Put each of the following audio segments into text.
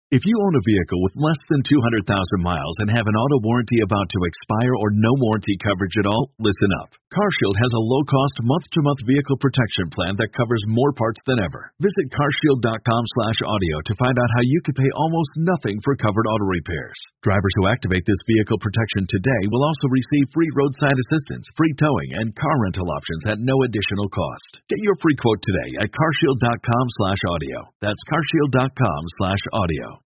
If you own a vehicle with less than 200,000 miles and have an auto warranty about to expire or no warranty coverage at all, listen up. CarShield has a low-cost month-to-month vehicle protection plan that covers more parts than ever. Visit carshield.com/audio to find out how you could pay almost nothing for covered auto repairs. Drivers who activate this vehicle protection today will also receive free roadside assistance, free towing, and car rental options at no additional cost. Get your free quote today at carshield.com/audio. That's carshield.com/audio.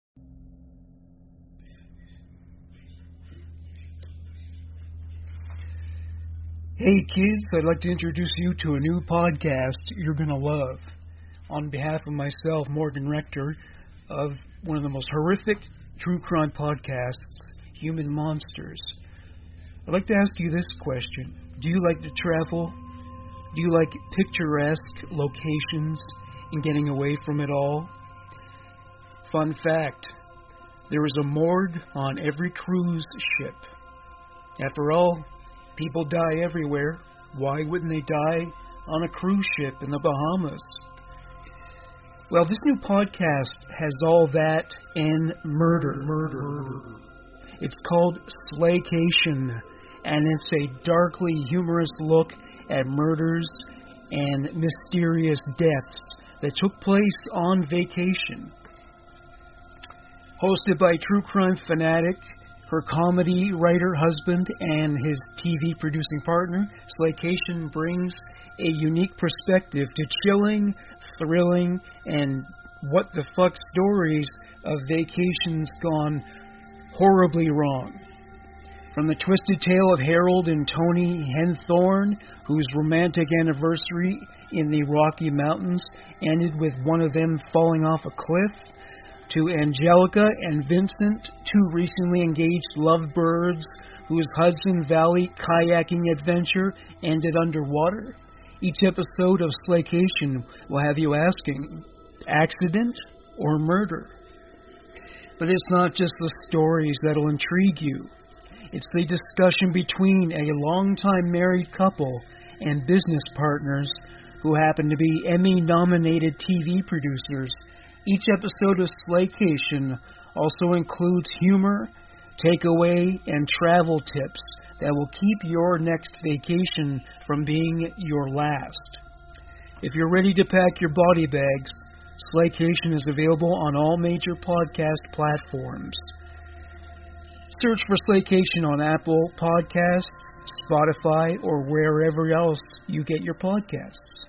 Hey kids, I'd like to introduce you to a new podcast you're going to love. On behalf of myself, Morgan Rector, of one of the most horrific true crime podcasts, Human Monsters, I'd like to ask you this question. Do you like to travel? Do you like picturesque locations and getting away from it all? Fun fact, there is a morgue on every cruise ship. After all, people die everywhere. Why wouldn't they die on a cruise ship in the Bahamas? Well, this new podcast has all that and murder. It's called Slaycation, and it's a darkly humorous look at murders and mysterious deaths that took place on vacation. Hosted by true crime fanatic, her comedy writer husband, and his TV producing partner, Slaycation brings a unique perspective to chilling, thrilling, and what-the-fuck stories of vacations gone horribly wrong. From the twisted tale of Harold and Tony Henthorne, whose romantic anniversary in the Rocky Mountains ended with one of them falling off a cliff, to Angelica and Vincent, two recently engaged lovebirds whose Hudson Valley kayaking adventure ended underwater. Each episode of Slaycation will have you asking, accident or murder? But it's not just the stories that'll intrigue you. It's the discussion between a longtime married couple and business partners who happen to be Emmy-nominated TV producers. Each episode of Slaycation also includes humor, takeaway, and travel tips that will keep your next vacation from being your last. If you're ready to pack your body bags, Slaycation is available on all major podcast platforms. Search for Slaycation on Apple Podcasts, Spotify, or wherever else you get your podcasts.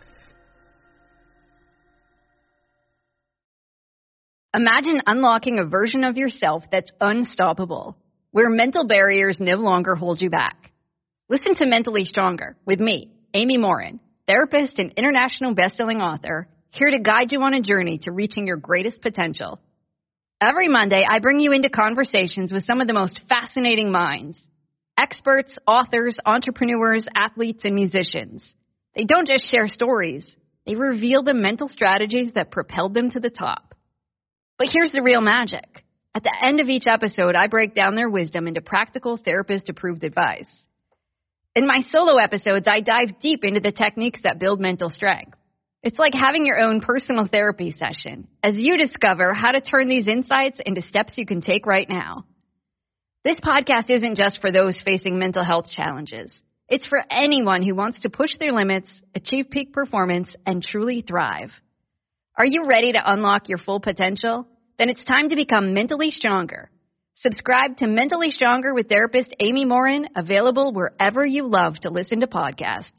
Imagine unlocking a version of yourself that's unstoppable, where mental barriers no longer hold you back. Listen to Mentally Stronger with me, Amy Morin, therapist and international best-selling author, here to guide you on a journey to reaching your greatest potential. Every Monday, I bring you into conversations with some of the most fascinating minds, experts, authors, entrepreneurs, athletes, and musicians. They don't just share stories, they reveal the mental strategies that propelled them to the top. But here's the real magic. At the end of each episode, I break down their wisdom into practical therapist-approved advice. In my solo episodes, I dive deep into the techniques that build mental strength. It's like having your own personal therapy session as you discover how to turn these insights into steps you can take right now. This podcast isn't just for those facing mental health challenges. It's for anyone who wants to push their limits, achieve peak performance, and truly thrive. Are you ready to unlock your full potential? Then it's time to become mentally stronger. Subscribe to Mentally Stronger with therapist Amy Morin, available wherever you love to listen to podcasts.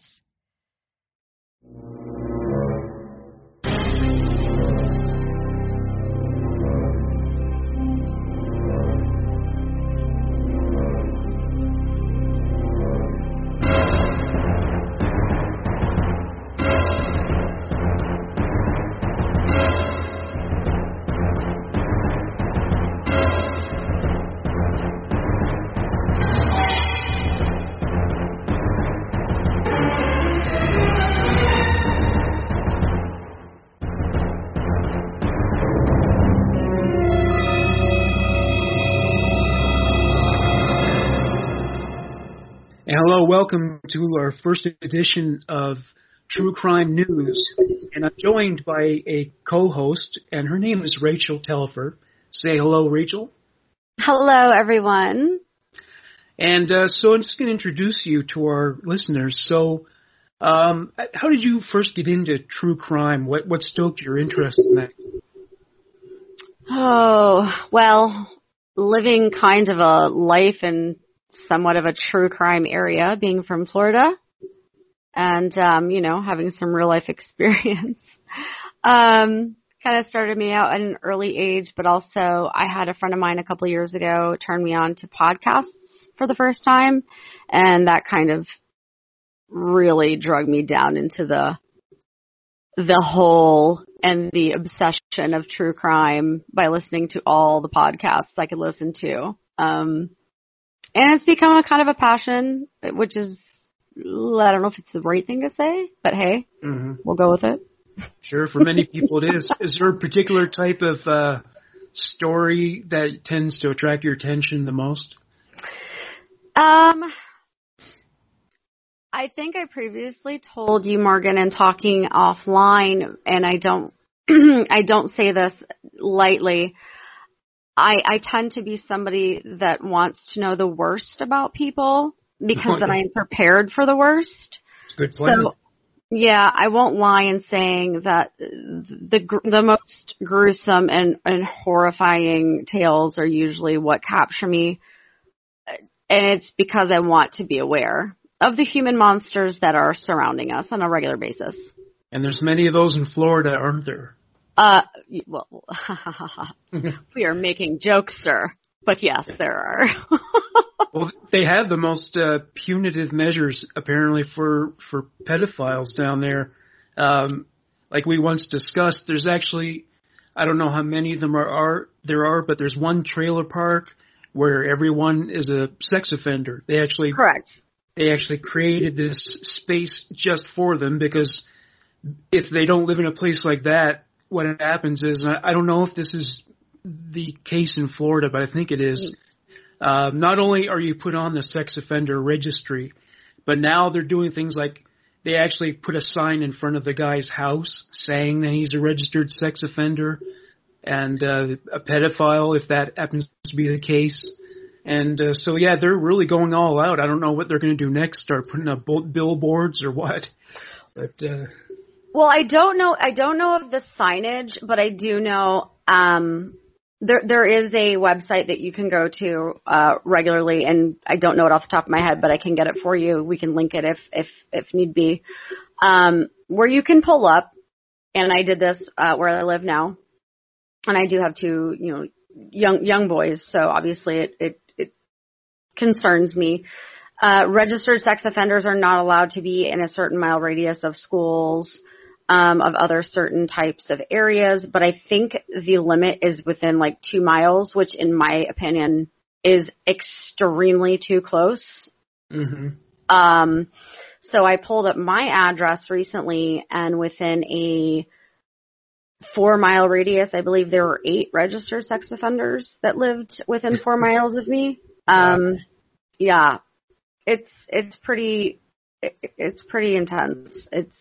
Hello, welcome to our first edition of True Crime News. And I'm joined by a co-host, and her name is Rachel Telfer. Say hello, Rachel. Hello, everyone. And so I'm just going to introduce you to our listeners. So how did you first get into true crime? What stoked your interest in that? Oh, well, living kind of a life in somewhat of a true crime area, being from Florida, and, having some real life experience, kind of started me out at an early age, but also I had a friend of mine a couple of years ago turn me on to podcasts for the first time, and that kind of really drug me down into the hole and the obsession of true crime by listening to all the podcasts I could listen to. And it's become a kind of a passion, which is, I don't know if it's the right thing to say, but hey, We'll go with it. Sure, for many people it is. Is there a particular type of story that tends to attract your attention the most? I think I previously told you, Morgan, in talking offline, and I don't I don't say this lightly. I tend to be somebody that wants to know the worst about people because then I am prepared for the worst. Good plan. So, yeah, I won't lie in saying that the most gruesome and horrifying tales are usually what capture me, and it's because I want to be aware of the human monsters that are surrounding us on a regular basis. And there's many of those in Florida, aren't there? Well, we are making jokes, sir. But yes, there are. Well, they have the most punitive measures, apparently, for pedophiles down there. Like we once discussed, there's actually, I don't know how many of them there are, but there's one trailer park where everyone is a sex offender. Correct. They actually created this space just for them because if they don't live in a place like that, what happens is, I don't know if this is the case in Florida, but I think it is. Not only are you put on the sex offender registry, but now they're doing things like they actually put a sign in front of the guy's house saying that he's a registered sex offender and a pedophile, if that happens to be the case. And so, yeah, they're really going all out. I don't know what they're going to do next, start putting up billboards or what. But well, I don't know of the signage, but I do know there is a website that you can go to regularly, and I don't know it off the top of my head, but I can get it for you. We can link it if need be, where you can pull up. And I did this where I live now, and I do have two young boys, so obviously it concerns me. Registered sex offenders are not allowed to be in a certain mile radius of schools, of other certain types of areas, but I think the limit is within like 2 miles, which in my opinion is extremely too close. Mm-hmm. So I pulled up my address recently, and within a 4-mile radius, I believe there were 8 registered sex offenders that lived within 4 miles of me. Yeah, it's pretty intense.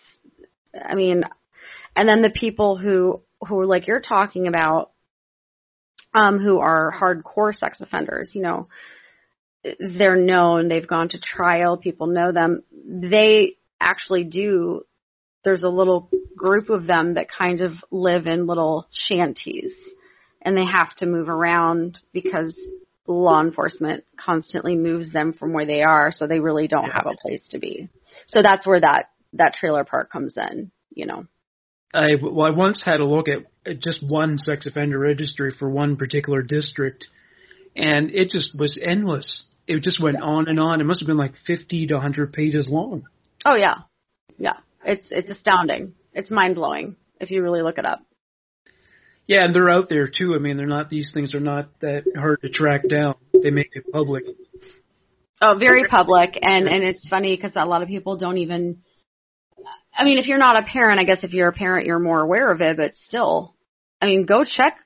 And then the people who like you're talking about, who are hardcore sex offenders, they're known, they've gone to trial, people know them. They actually do, there's a little group of them that kind of live in little shanties, and they have to move around because law enforcement constantly moves them from where they are, so they really don't have a place to be. So that's where that trailer park comes in, I once had a look at just one sex offender registry for one particular district, and it just was endless. It just went on and on. It must have been like 50 to 100 pages long. Oh, yeah. Yeah. It's astounding. It's mind-blowing if you really look it up. Yeah, and they're out there, too. I mean, these things are not that hard to track down. They make it public. Oh, very public, and it's funny because a lot of people don't even, I mean, if you're not a parent, I guess if you're a parent, you're more aware of it, but still, I mean, go check,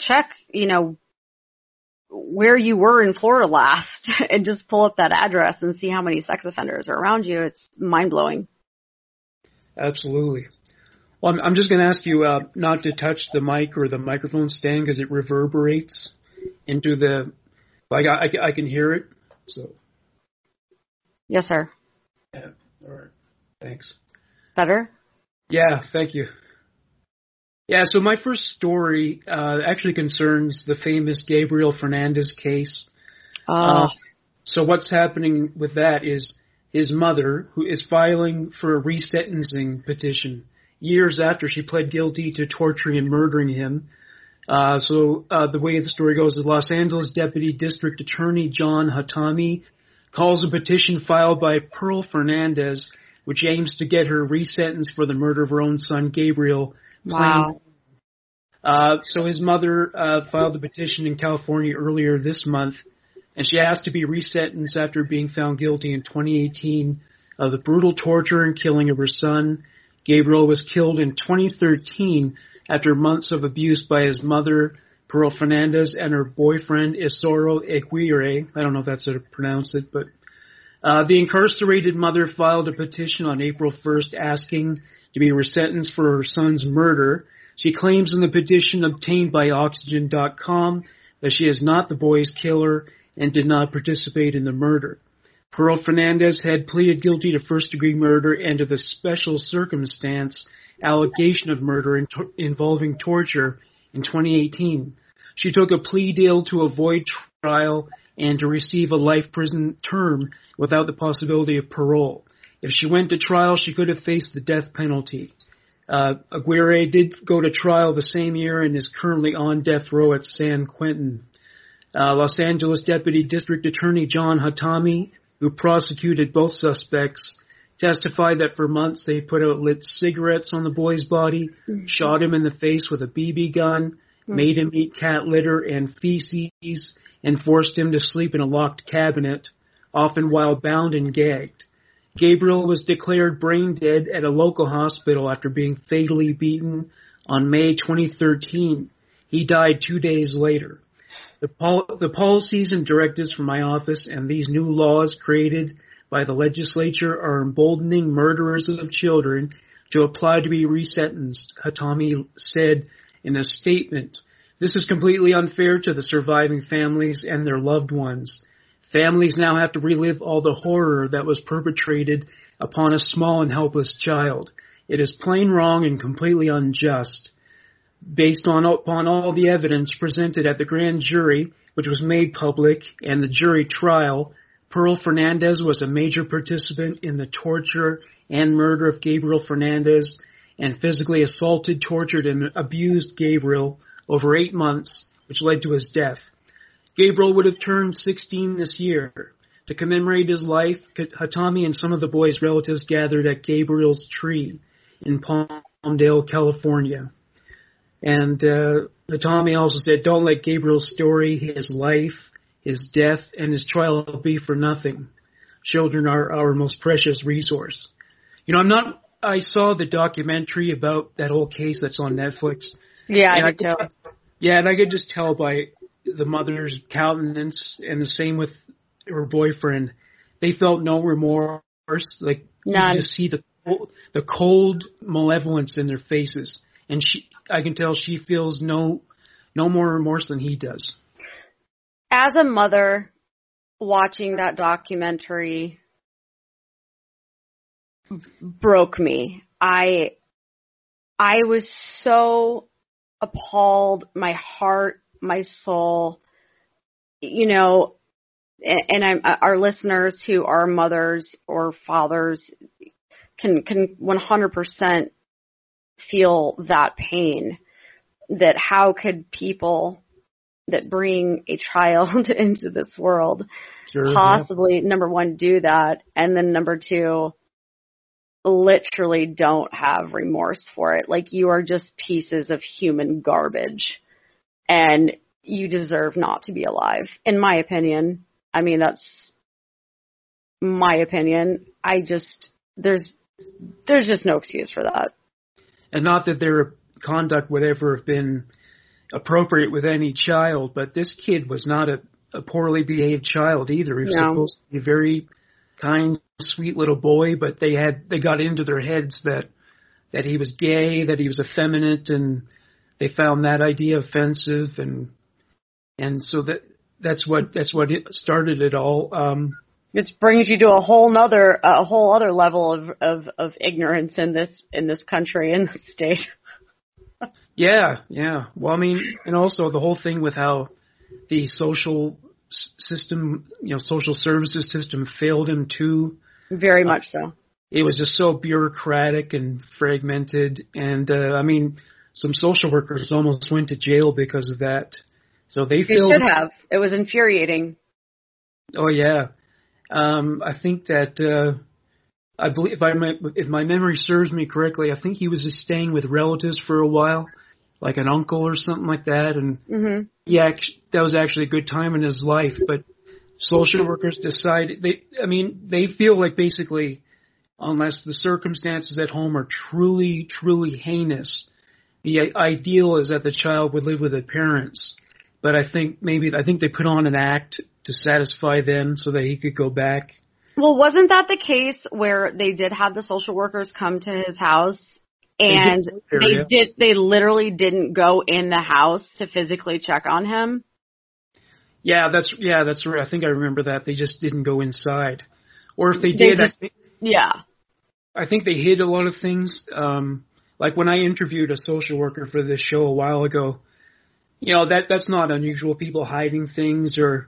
where you were in Florida last and just pull up that address and see how many sex offenders are around you. It's mind-blowing. Absolutely. Well, I'm just going to ask you not to touch the mic or the microphone stand because it reverberates into the. I can hear it. So. Yes, sir. Yeah. All right. Thanks. Better? Yeah. Thank you. Yeah. So my first story actually concerns the famous Gabriel Fernandez case. So what's happening with that is his mother, who is filing for a resentencing petition years after she pled guilty to torturing and murdering him. The way the story goes is Los Angeles Deputy District Attorney John Hatami calls a petition filed by Pearl Fernandez, which aims to get her resentenced for the murder of her own son, Gabriel. Wow. So his mother filed the petition in California earlier this month, and she asked to be resentenced after being found guilty in 2018 of the brutal torture and killing of her son. Gabriel was killed in 2013 after months of abuse by his mother, Pearl Fernandez, and her boyfriend, Isoro Aguirre. I don't know if that's how to pronounce it, but the incarcerated mother filed a petition on April 1st asking to be resentenced for her son's murder. She claims in the petition obtained by Oxygen.com that she is not the boy's killer and did not participate in the murder. Pearl Fernandez had pleaded guilty to first-degree murder and to the special circumstance allegation of murder involving torture in 2018. She took a plea deal to avoid trial and to receive a life prison term without the possibility of parole. If she went to trial, she could have faced the death penalty. Aguirre did go to trial the same year and is currently on death row at San Quentin. Los Angeles Deputy District Attorney John Hatami, who prosecuted both suspects, testified that for months they put out lit cigarettes on the boy's body, shot him in the face with a BB gun, made him eat cat litter and feces, and forced him to sleep in a locked cabinet, often while bound and gagged. Gabriel was declared brain dead at a local hospital after being fatally beaten on May 2013. He died 2 days later. The policies and directives from my office and these new laws created by the legislature are emboldening murderers of children to apply to be resentenced, Hatami said in a statement. This is completely unfair to the surviving families and their loved ones. Families now have to relive all the horror that was perpetrated upon a small and helpless child. It is plain wrong and completely unjust. Based upon all the evidence presented at the grand jury, which was made public, and the jury trial, Pearl Fernandez was a major participant in the torture and murder of Gabriel Fernandez and physically assaulted, tortured, and abused Gabriel over 8 months, which led to his death. Gabriel would have turned 16 this year. To commemorate his life, Hatami and some of the boy's relatives gathered at Gabriel's tree in Palmdale, California. And Hatami also said, don't let Gabriel's story, his life, his death, and his trial be for nothing. Children are our most precious resource. You know, I saw the documentary about that whole case that's on Netflix. Yeah, I could tell. Yeah, and I could just tell by the mother's countenance, and the same with her boyfriend. They felt no remorse. Like, none. You just see the cold malevolence in their faces. And I can tell she feels no more remorse than he does. As a mother, watching that documentary broke me. I was so appalled, my heart, my soul, you know, and our listeners who are mothers or fathers can 100% feel that pain, that how could people that bring a child into this world possibly, number one, do that, and then number two, literally don't have remorse for it. Like, you are just pieces of human garbage, and you deserve not to be alive, in my opinion. I mean, that's my opinion. There's just no excuse for that. And not that their conduct would ever have been appropriate with any child, but this kid was not a poorly behaved child either. He was supposed to be a very kind, sweet little boy, but they got into their heads that that he was gay, that he was effeminate, and they found that idea offensive, and so that's what it started it all. It brings you to a whole other level of ignorance in this country, in this state. Yeah. Well, I mean, and also the whole thing with how the social system, social services system failed him too. Very much so. It was just so bureaucratic and fragmented, and I mean, some social workers almost went to jail because of that. So they should have. It was infuriating. Oh yeah. I think that I believe if my memory serves me correctly, I think he was just staying with relatives for a while, like an uncle or something like that, and that was actually a good time in his life. But social workers decided they feel like basically, unless the circumstances at home are truly, truly heinous, the ideal is that the child would live with their parents. But I think they put on an act to satisfy them so that he could go back. Well, wasn't that the case where they did have the social workers come to his house and they literally didn't go in the house to physically check on him? Yeah, that's right. I think I remember that. They just didn't go inside. Or if they did, I think they hid a lot of things. Like when I interviewed a social worker for this show a while ago, that's not unusual. People hiding things, or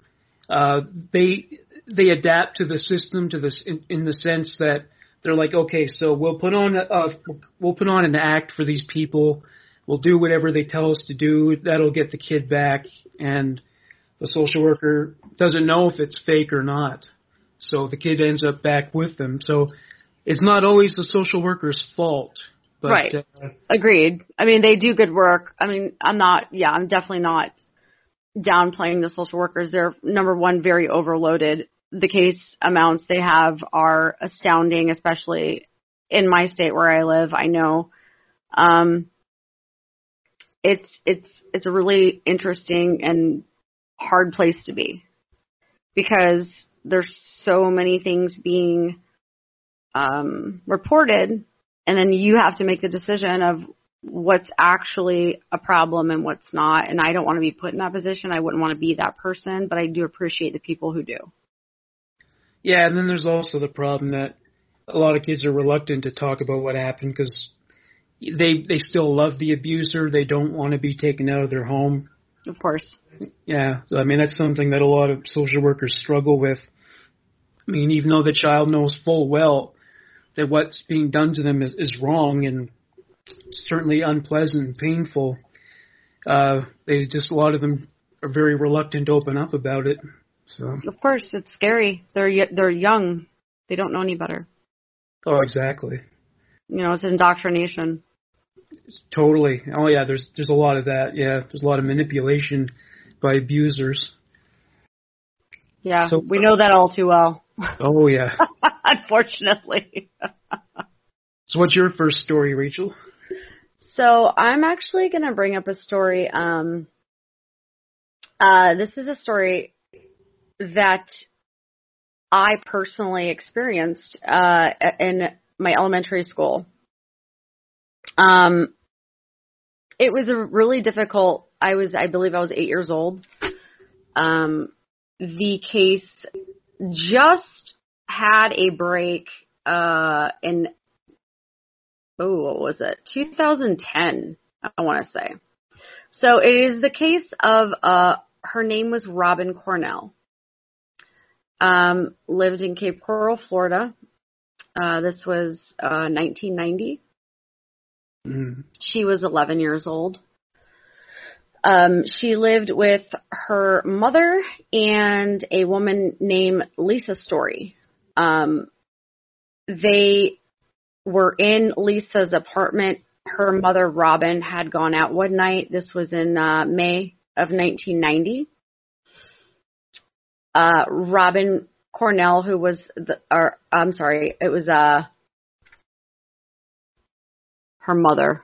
they adapt to the system in the sense that they're like, okay, so we'll put on an act for these people. We'll do whatever they tell us to do. That'll get the kid back, and the social worker doesn't know if it's fake or not. So the kid ends up back with them. So it's not always the social worker's fault. But, right. Agreed. I mean, they do good work. I mean, I'm definitely not downplaying the social workers. They're, number one, very overloaded. The case amounts they have are astounding, especially in my state where I live. I know it's a really interesting and hard place to be because there's so many things being reported, and then you have to make the decision of what's actually a problem and what's not. And I don't want to be put in that position. I wouldn't want to be that person, but I do appreciate the people who do. Yeah, and then there's also the problem that a lot of kids are reluctant to talk about what happened because they still love the abuser. They don't want to be taken out of their home. Of course. Yeah, so I mean, that's something that a lot of social workers struggle with. I mean, even though the child knows full well that what's being done to them is wrong and certainly unpleasant and painful, a lot of them are very reluctant to open up about it. So. Of course, it's scary. They're young. They don't know any better. Oh, exactly. It's indoctrination. Totally. Oh, yeah, there's a lot of that. Yeah, there's a lot of manipulation by abusers. Yeah, so, we know that all too well. Oh, yeah. Unfortunately. So what's your first story, Rachel? So I'm actually going to bring up a story. This is a story that I personally experienced in my elementary school. It was a really difficult. I believe I was 8 years old. The case just had a break in what was it? 2010, I want to say. So it is the case of her name was Robin Cornell. Lived in Cape Coral, Florida. This was 1990. Mm. She was 11 years old. She lived with her mother and a woman named Lisa Story. They were in Lisa's apartment. Her mother, Robin, had gone out one night. This was in May of 1990. Robin Cornell, who was it was her mother,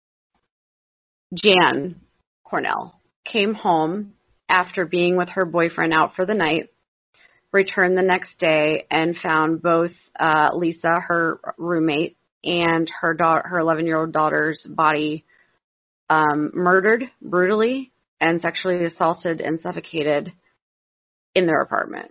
Jan Cornell, came home after being with her boyfriend out for the night, returned the next day, and found both Lisa, her roommate, and her 11-year-old daughter's body murdered brutally and sexually assaulted and suffocated in their apartment.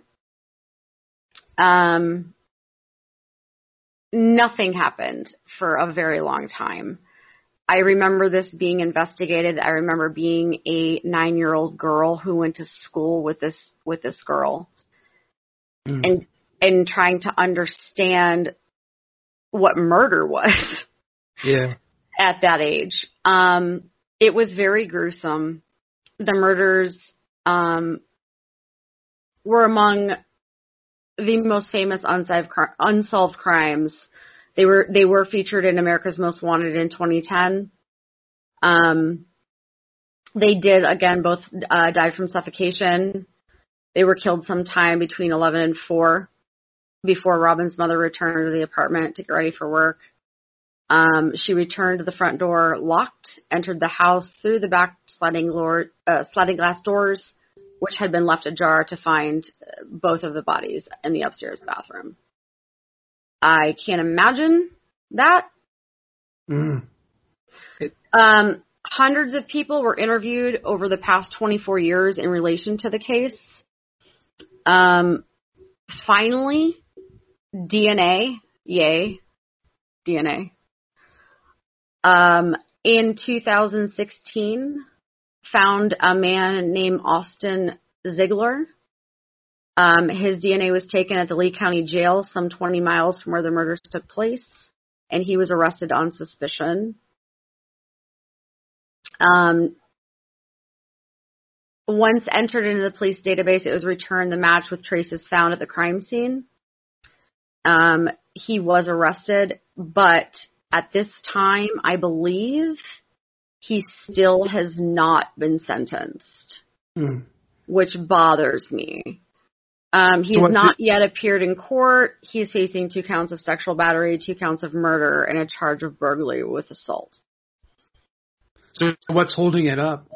Nothing happened for a very long time. I remember this being investigated. I remember being a 9-year-old girl who went to school with this girl, and trying to understand what murder was. Yeah. At that age, it was very gruesome. The murders were among the most famous unsolved crimes. They were featured in America's Most Wanted in 2010. They did, again, both died from suffocation. They were killed sometime between 11 and 4 before Robin's mother returned to the apartment to get ready for work. She returned to the front door locked, entered the house through the back sliding glass doors, which had been left ajar, to find both of the bodies in the upstairs bathroom. I can't imagine that. Hundreds of people were interviewed over the past 24 years in relation to the case. Finally, DNA, yay, DNA. In 2016, found a man named Austin Ziegler. His DNA was taken at the Lee County Jail, some 20 miles from where the murders took place, and he was arrested on suspicion. Once entered into the police database, it was returned the match with traces found at the crime scene. He was arrested, but at this time, I believe he still has not been sentenced, which bothers me. He has not yet appeared in court. He's facing 2 counts of sexual battery, 2 counts of murder, and a charge of burglary with assault. So what's holding it up?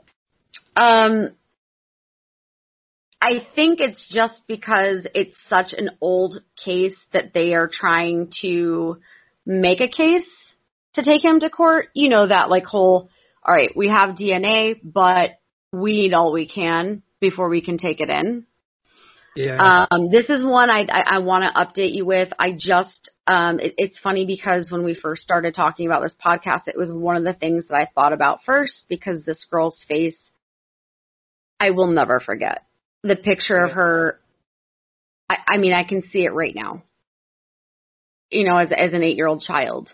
I think it's just because it's such an old case that they are trying to make a case to take him to court. You know, that like whole, all right, we have DNA, but we need all we can before we can take it in. Yeah. This is one I want to update you with. I just, it's funny because when we first started talking about this podcast, it was one of the things that I thought about first, because this girl's face, I will never forget. The picture of her, I mean, I can see it right now, you know, as an 8-year-old child.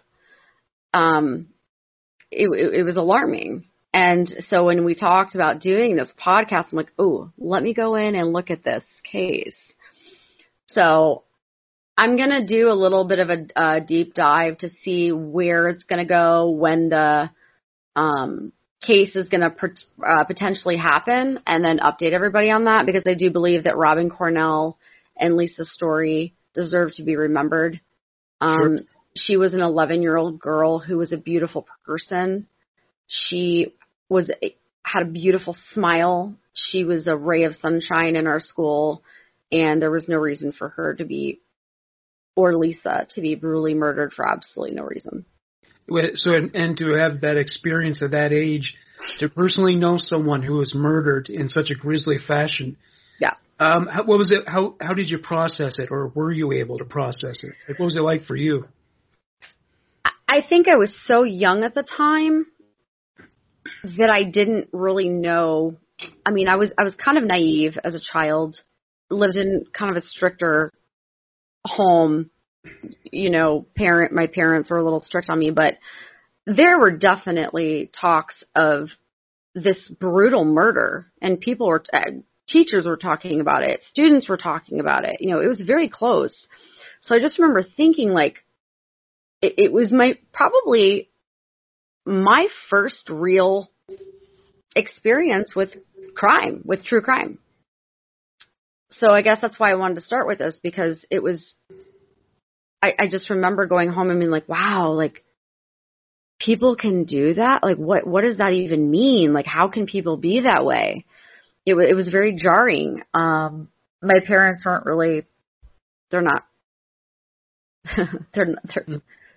It was alarming. And so when we talked about doing this podcast, I'm like, oh, let me go in and look at this case. So I'm going to do a little bit of a deep dive to see where it's going to go, when the case is going to potentially happen, and then update everybody on that, because I do believe that Robin Cornell and Lisa's story deserve to be remembered. Sure. She was an 11-year-old girl who was a beautiful person. She had a beautiful smile. She was a ray of sunshine in our school, and there was no reason for her to be, or Lisa, to be brutally murdered for absolutely no reason. So, and to have that experience at that age, to personally know someone who was murdered in such a grisly fashion. Yeah. What was it? How did you process it, or were you able to process it? Like, what was it like for you? I think I was so young at the time that I didn't really know. I mean, I was kind of naive as a child, lived in kind of a stricter home. You know, my parents were a little strict on me, but there were definitely talks of this brutal murder, and teachers were talking about it, students were talking about it. You know, it was very close. So I just remember thinking, like, it was probably my first real experience with crime, with true crime. So I guess that's why I wanted to start with this, because it was, I just remember going home and being like, wow, like, people can do that? Like, what does that even mean? Like, how can people be that way? It was very jarring. My parents weren't really, they're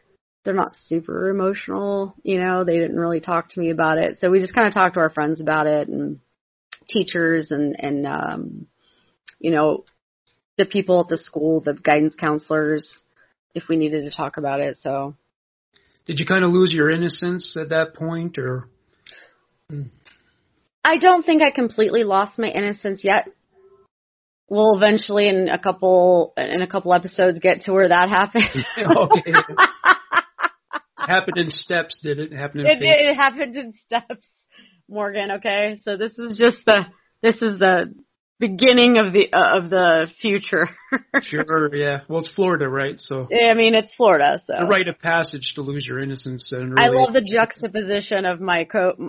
they're not super emotional. You know, they didn't really talk to me about it. So we just kind of talked to our friends about it and teachers and you know, the people at the school, the guidance counselors, if we needed to talk about it. So. Did you kind of lose your innocence at that point, or? I don't think I completely lost my innocence yet. We'll eventually, in a couple episodes, get to where that happened. Okay. Happened in steps, did it? It happened in steps, Morgan. Okay, so this is the beginning of the future. Sure, yeah. Well, it's Florida, right? So. I mean, it's Florida, so. A rite of passage to lose your innocence, and really. I love the juxtaposition of my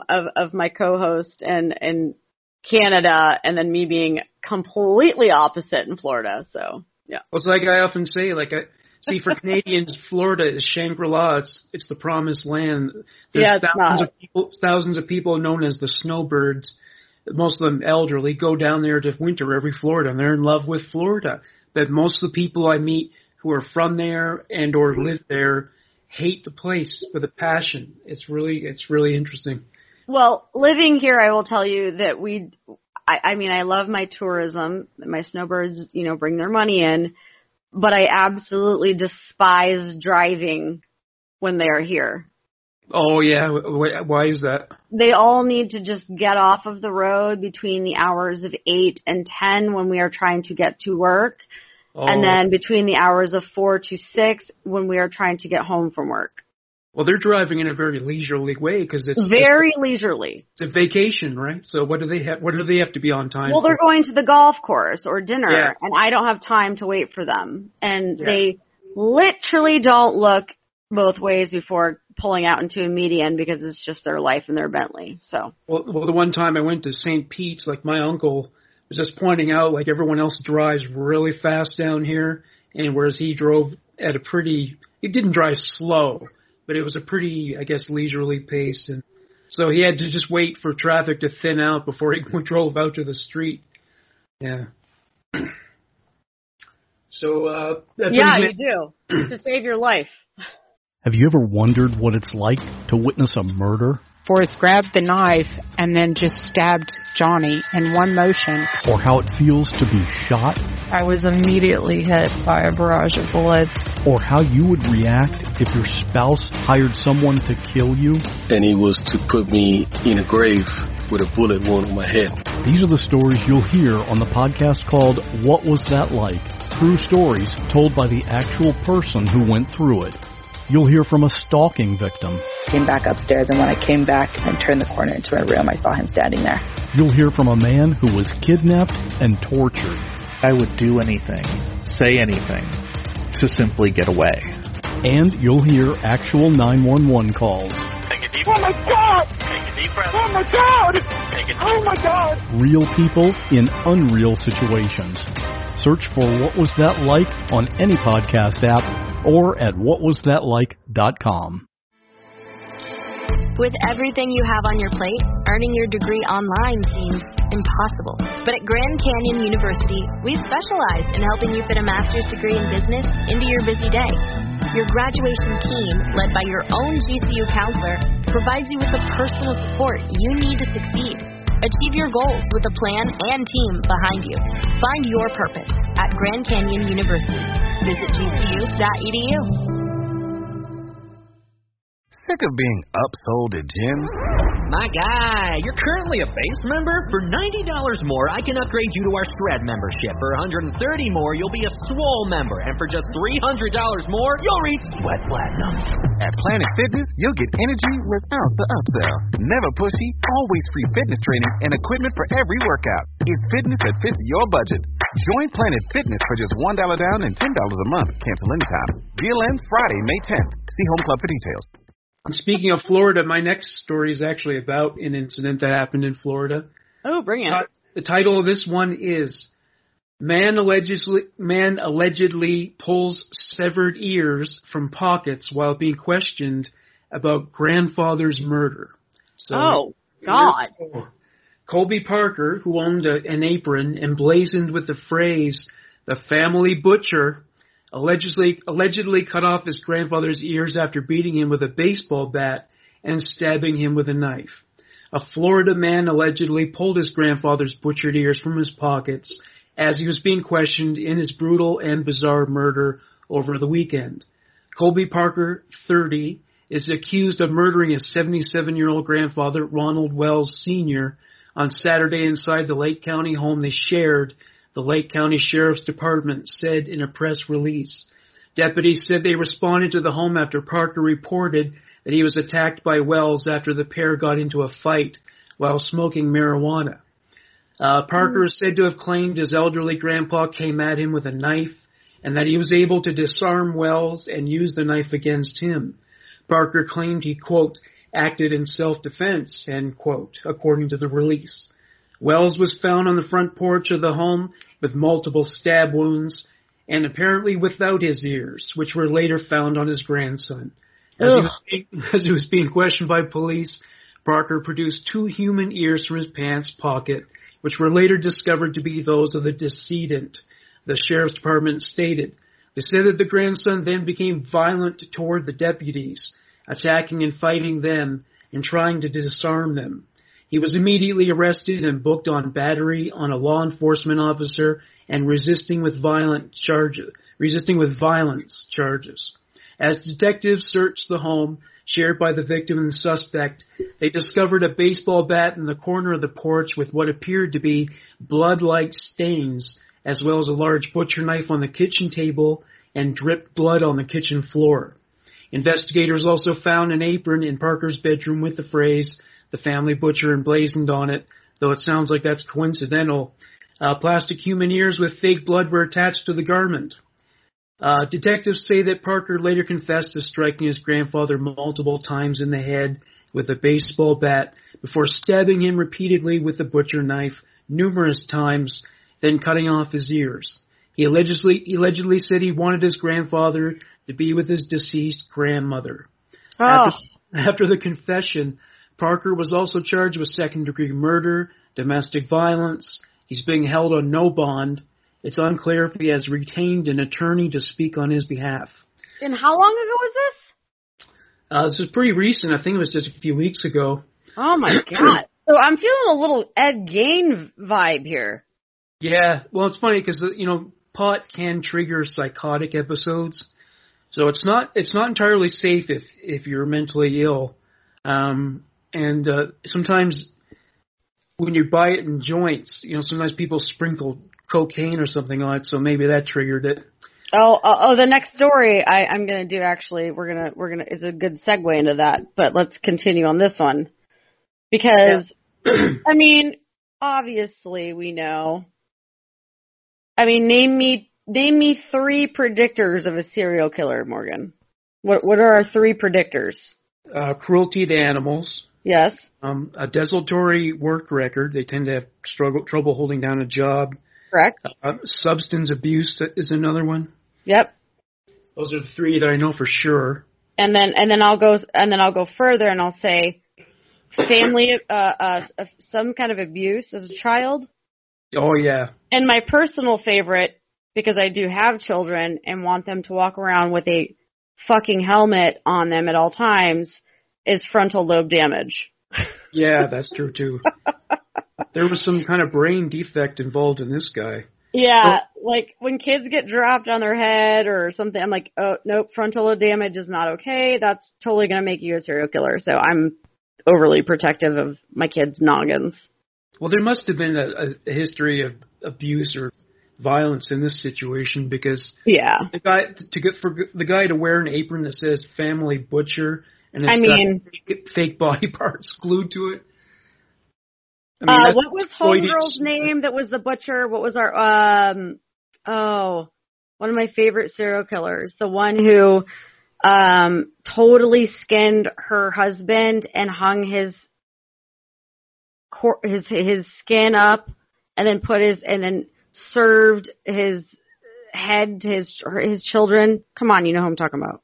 co-host in Canada, and then me being completely opposite in Florida. So yeah. Well, it's like I often say, see, for Canadians, Florida is Shangri-La. It's the promised land. There's thousands of people known as the snowbirds. Most of them elderly go down there to winter every Florida, and they're in love with Florida. But most of the people I meet who are from there and or live there hate the place with a passion. It's really interesting. Well, living here, I will tell you that I mean, I love my tourism. My snowbirds, you know, bring their money in, but I absolutely despise driving when they are here. Oh, yeah. Why is that? They all need to just get off of the road between the hours of 8 and 10 when we are trying to get to work, and then between the hours of 4 to 6 when we are trying to get home from work. Well, they're driving in a very leisurely way because it's very leisurely. It's a vacation, right? So what do they have to be on time? Well, they're going to the golf course or dinner, and I don't have time to wait for them. And they literally don't look both ways before pulling out into a median because it's just their life in their Bentley. So. Well, the one time I went to St. Pete's, my uncle was just pointing out, everyone else drives really fast down here, and whereas he drove at he didn't drive slow, but it was a pretty, I guess, leisurely pace. And so he had to just wait for traffic to thin out before he drove out to the street. Yeah. So, you do. To save your life. Have you ever wondered what it's like to witness a murder? Forrest grabbed the knife and then just stabbed Johnny in one motion. Or how it feels to be shot? I was immediately hit by a barrage of bullets. Or how you would react if your spouse hired someone to kill you? And he was to put me in a grave with a bullet wound on my head. These are the stories you'll hear on the podcast called What Was That Like? True stories told by the actual person who went through it. You'll hear from a stalking victim. Came back upstairs, and when I came back and turned the corner into my room, I saw him standing there. You'll hear from a man who was kidnapped and tortured. I would do anything, say anything, to simply get away. And you'll hear actual 911 calls. Take a deep breath. Oh, my God! Take a deep breath. Oh, my God! Take a deep breath. Oh, my God! Real people in unreal situations. Search for What Was That Like on any podcast app or at whatwasthatlike.com. With everything you have on your plate, earning your degree online seems impossible. But at Grand Canyon University, we specialize in helping you fit a master's degree in business into your busy day. Your graduation team, led by your own GCU counselor, provides you with the personal support you need to succeed. Achieve your goals with a plan and team behind you. Find your purpose at Grand Canyon University. Visit gcu.edu. Sick of being upsold at gyms? My guy, you're currently a base member? For $90 more, I can upgrade you to our Shred membership. For $130 more, you'll be a Swole member. And for just $300 more, you'll reach Sweat Platinum. At Planet Fitness, you'll get energy without the upsell. Never pushy, always free fitness training and equipment for every workout. It's fitness that fits your budget. Join Planet Fitness for just $1 down and $10 a month. Cancel anytime. Deal ends Friday, May 10th. See Home Club for details. And speaking of Florida, my next story is actually about an incident that happened in Florida. Oh, bring it. The title of this one is Man allegedly pulls severed ears from pockets while being questioned about grandfather's murder. So, God. Colby Parker, who owned an apron emblazoned with the phrase, "The Family Butcher," allegedly cut off his grandfather's ears after beating him with a baseball bat and stabbing him with a knife. A Florida man allegedly pulled his grandfather's butchered ears from his pockets as he was being questioned in his brutal and bizarre murder over the weekend. Colby Parker, 30, is accused of murdering his 77-year-old grandfather, Ronald Wells Sr., on Saturday inside the Lake County home they shared, the Lake County Sheriff's Department said in a press release. Deputies said they responded to the home after Parker reported that he was attacked by Wells after the pair got into a fight while smoking marijuana. Parker is said to have claimed his elderly grandpa came at him with a knife and that he was able to disarm Wells and use the knife against him. Parker claimed he, quote, acted in self-defense, end quote, according to the release. Wells was found on the front porch of the home with multiple stab wounds and apparently without his ears, which were later found on his grandson. As he was being questioned by police, Parker produced 2 human ears from his pants pocket, which were later discovered to be those of the decedent, the sheriff's department stated. They said that the grandson then became violent toward the deputies, attacking and fighting them and trying to disarm them. He was immediately arrested and booked on battery on a law enforcement officer and resisting with violence charges. As detectives searched the home shared by the victim and the suspect, they discovered a baseball bat in the corner of the porch with what appeared to be blood-like stains, as well as a large butcher knife on the kitchen table and dripped blood on the kitchen floor. Investigators also found an apron in Parker's bedroom with the phrase, "The family butcher," emblazoned on it, though it sounds like that's coincidental. Plastic human ears with fake blood were attached to the garment. Detectives say that Parker later confessed to striking his grandfather multiple times in the head with a baseball bat before stabbing him repeatedly with the butcher knife numerous times, then cutting off his ears. He allegedly said he wanted his grandfather to be with his deceased grandmother. Oh. After the confession, Parker was also charged with second-degree murder, domestic violence. He's being held on no bond. It's unclear if he has retained an attorney to speak on his behalf. And how long ago was this? This was pretty recent. I think it was just a few weeks ago. Oh, my God. So I'm feeling a little Ed Gein vibe here. Yeah. Well, it's funny because, pot can trigger psychotic episodes. So it's not entirely safe if you're mentally ill. And sometimes when you buy it in joints, sometimes people sprinkle cocaine or something on it, so maybe that triggered it. Oh, the next story I'm going to do actually, we're going to is a good segue into that, but let's continue on this one. Because, yeah. I mean, obviously we know. I mean, name me 3 predictors of a serial killer, Morgan. What are our 3 predictors? Cruelty to animals. Yes. A desultory work record. They tend to have trouble holding down a job. Correct. Substance abuse is another one. Yep. Those are the 3 that I know for sure. And then I'll go further and I'll say family some kind of abuse as a child. Oh yeah. And my personal favorite, because I do have children and want them to walk around with a fucking helmet on them at all times, is frontal lobe damage. Yeah, that's true too. There was some kind of brain defect involved in this guy. Yeah, like when kids get dropped on their head or something, I'm like, oh, nope, frontal lobe damage is not okay. That's totally going to make you a serial killer. So I'm overly protective of my kids' noggins. Well, there must have been a history of abuse or violence in this situation because for the guy to wear an apron that says "family butcher" and it's got fake body parts glued to it. I mean, what was homegirl's name that was the butcher? What was our one of my favorite serial killers, the one who totally skinned her husband and hung his skin up and then served his head to his children. Come on, you know who I'm talking about.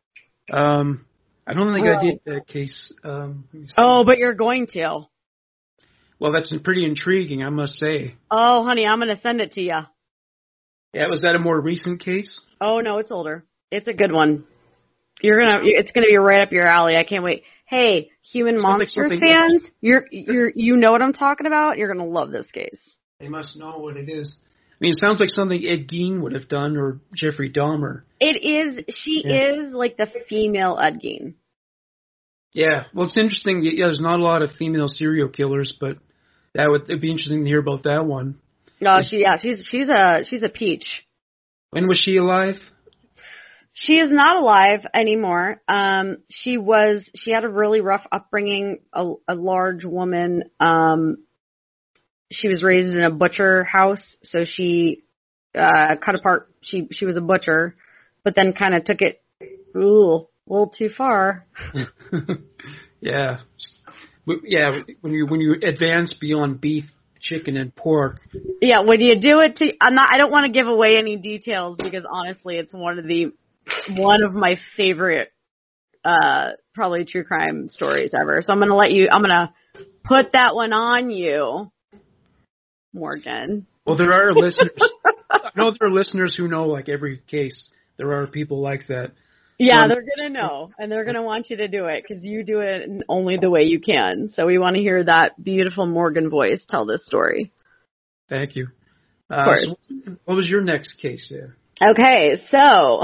I don't think I did that case. But you're going to. Well, that's pretty intriguing, I must say. Oh, honey, I'm going to send it to you. Yeah, was that a more recent case? Oh no, it's older. It's a good one. It's gonna be right up your alley. I can't wait. Hey, Human Monsters fans, you know what I'm talking about. You're gonna love this case. They must know what it is. I mean, it sounds like something Ed Gein would have done, or Jeffrey Dahmer. It is. She is like the female Ed Gein. Yeah, well, it's interesting. Yeah, there's not a lot of female serial killers, but it'd be interesting to hear about that one. No, she's a peach. When was she alive? She is not alive anymore. She had a really rough upbringing, a large woman. She was raised in a butcher house, so she cut apart. She was a butcher, but then kind of took it a little too far. Yeah. When you advance beyond beef, chicken, and pork. Yeah, when you do it I don't want to give away any details because honestly, it's one of my favorite, probably true crime stories ever. So I'm gonna put that one on you, Morgan. Well, there are listeners. I know there are listeners who know like every case. There are people like that. Yeah, they're going to know, and they're going to want you to do it because you do it only the way you can. So we want to hear that beautiful Morgan voice tell this story. Thank you. Of course. So what was your next case there? Okay, so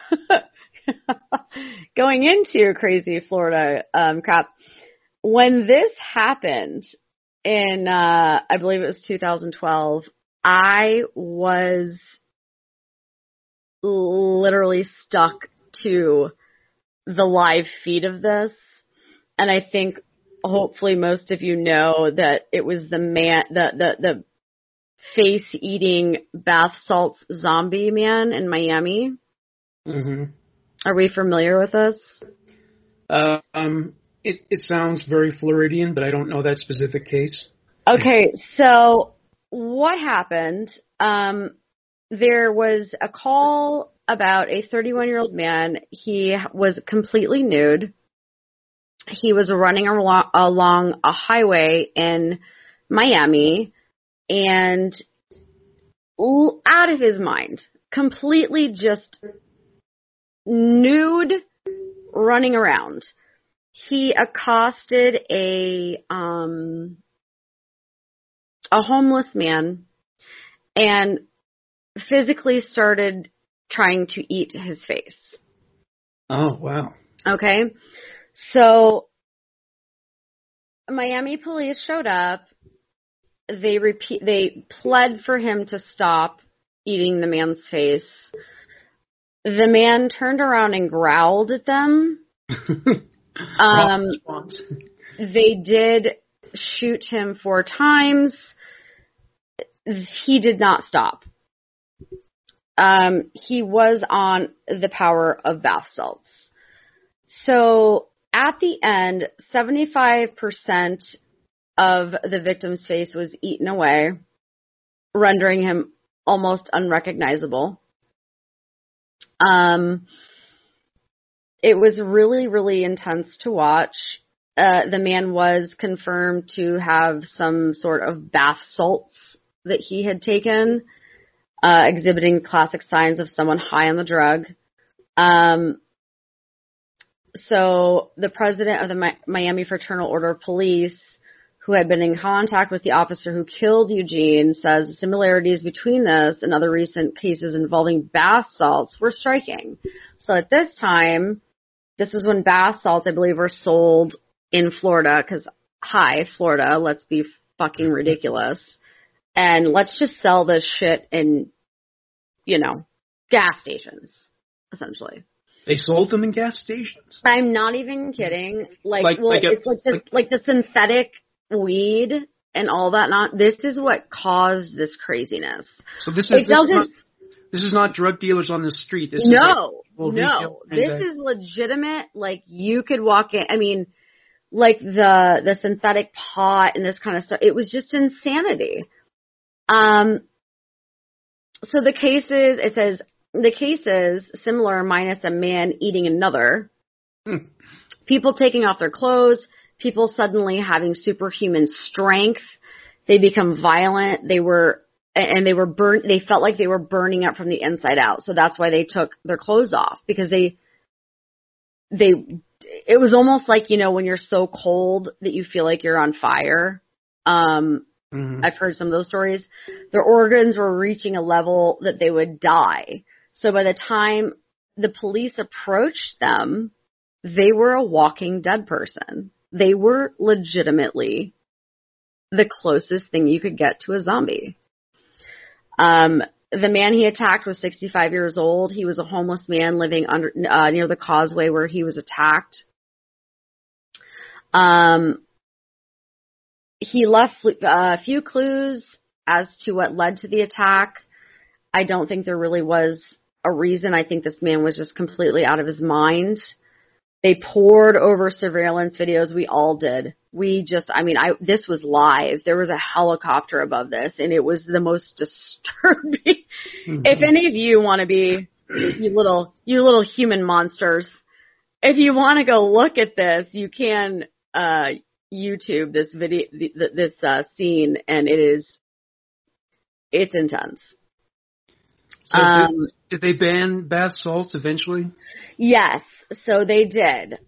going into crazy Florida crap, when this happened in, I believe it was 2012, I was literally stuck to the live feed of this, and I think hopefully most of you know that it was the face-eating bath salts zombie man in Miami. Mm-hmm. Are we familiar with this? It sounds very Floridian, but I don't know that specific case. Okay, so what happened? There was a call about a 31-year-old man. He was completely nude. He was running along a highway in Miami and out of his mind, completely just nude, running around. He accosted a homeless man and physically started trying to eat his face. Oh, wow. Okay. So Miami police showed up. They pled for him to stop eating the man's face. The man turned around and growled at them. They did shoot him 4 times. He did not stop. He was on the power of bath salts. So at the end, 75% of the victim's face was eaten away, rendering him almost unrecognizable. It was really, really intense to watch. The man was confirmed to have some sort of bath salts that he had taken, exhibiting classic signs of someone high on the drug. So the president of the Miami Fraternal Order of Police, who had been in contact with the officer who killed Eugene, says the similarities between this and other recent cases involving bath salts were striking. So at this time, this was when bath salts, I believe, were sold in Florida, because, hi, Florida, let's be fucking ridiculous. And let's just sell this shit in, gas stations, essentially. They sold them in gas stations? I'm not even kidding. It's like the synthetic weed and all that. This is what caused this craziness. So this is not drug dealers on the street. This no. This is legitimate. Like, you could walk in. I mean, like the synthetic pot and this kind of stuff. It was just insanity. So the cases, it says, the cases similar minus a man eating another. People taking off their clothes. People suddenly having superhuman strength. They become violent. They were and they felt like they were burning up from the inside out. So that's why they took their clothes off, because it was almost like, when you're so cold that you feel like you're on fire. I've heard some of those stories. Their organs were reaching a level that they would die. So by the time the police approached them, they were a walking dead person. They were legitimately the closest thing you could get to a zombie. The man he attacked was 65 years old. He was a homeless man living near the causeway where he was attacked. He left a few clues as to what led to the attack. I don't think there really was a reason. I think this man was just completely out of his mind. They poured over surveillance videos. We all did. This was live. There was a helicopter above this, and it was the most disturbing. If any of you want to be, you little human monsters, if you want to go look at this, you can YouTube this video, this scene, and it's intense. So did they ban bath salts eventually? Yes, so they did.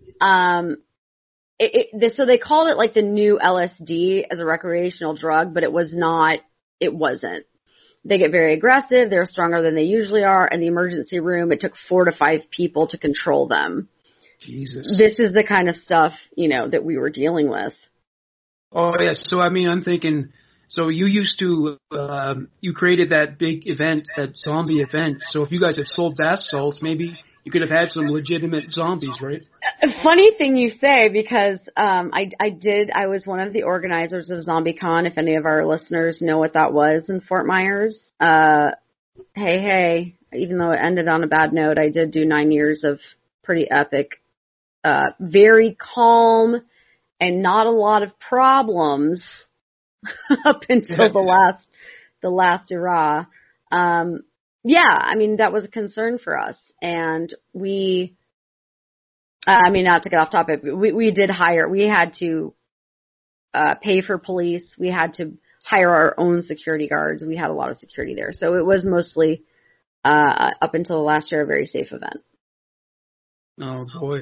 So they called it like the new LSD as a recreational drug, but it was not. It wasn't. They get very aggressive. They're stronger than they usually are. In the emergency room, it took 4 to 5 people to control them. Jesus. This is the kind of stuff, that we were dealing with. Oh, yes. So, I'm thinking, so you used to, you created that big event, that zombie event. So if you guys had sold bath salts, maybe you could have had some legitimate zombies, right? Funny thing you say, because I was one of the organizers of ZombieCon, if any of our listeners know what that was in Fort Myers. Hey, even though it ended on a bad note, I did do 9 years of pretty epic, very calm and not a lot of problems up until the last hurrah. That was a concern for us. And not to get off topic, we had to pay for police. We had to hire our own security guards. We had a lot of security there. So it was mostly, up until the last year, a very safe event. Oh, boy.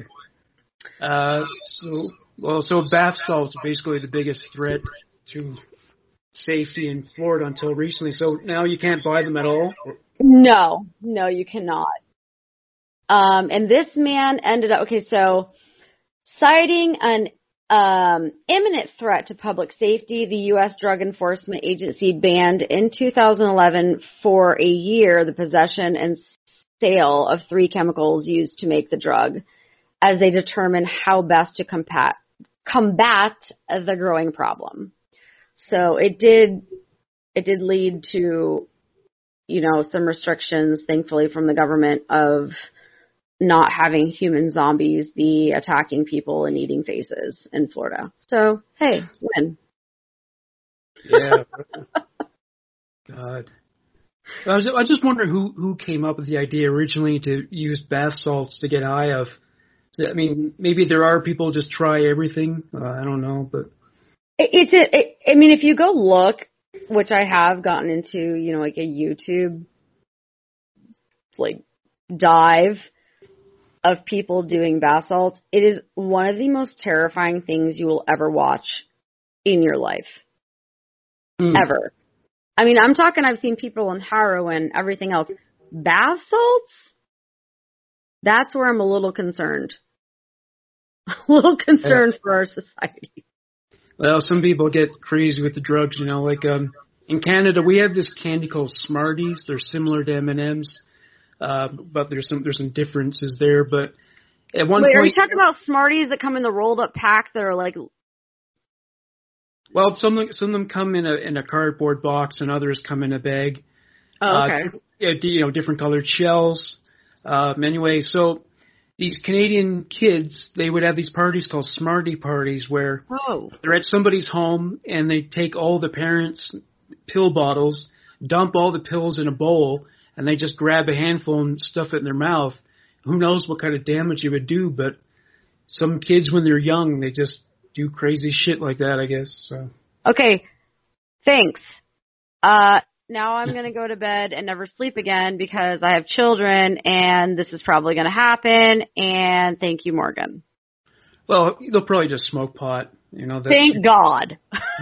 So bath salts are basically the biggest threat to safety in Florida until recently. So now you can't buy them at all? No, you cannot. And this man ended up, so citing an imminent threat to public safety, the U.S. Drug Enforcement Agency banned in 2011 for a year the possession and sale of 3 chemicals used to make the drug, as they determine how best to combat the growing problem. So it did lead to, some restrictions, thankfully, from the government of not having human zombies be attacking people and eating faces in Florida. So, hey, win. Yeah. God. I just wonder who came up with the idea originally to use bath salts to get high of. Maybe there are people just try everything. I don't know, but if you go look, which I have gotten into, like a YouTube dive of people doing bath salts, it is one of the most terrifying things you will ever watch in your life. Ever. I'm talking, I've seen people on heroin, everything else. Bath salts? That's where I'm a little concerned. For our society. Well, some people get crazy with the drugs, in Canada, we have this candy called Smarties. They're similar to M&Ms, but there's some differences there. But at one point, are you talking about Smarties that come in the rolled up pack that are like? Well, some of them come in a cardboard box, and others come in a bag. Oh, okay. Different colored shells. Anyway, so these Canadian kids, they would have these parties called Smartie parties where they're at somebody's home and they take all the parents' pill bottles, dump all the pills in a bowl, and they just grab a handful and stuff it in their mouth. Who knows what kind of damage it would do, but some kids when they're young, they just do crazy shit like that, I guess. So. Okay, thanks. now I'm going to go to bed and never sleep again because I have children and this is probably going to happen. And thank you, Morgan. Well, they'll probably just smoke pot. Thank God.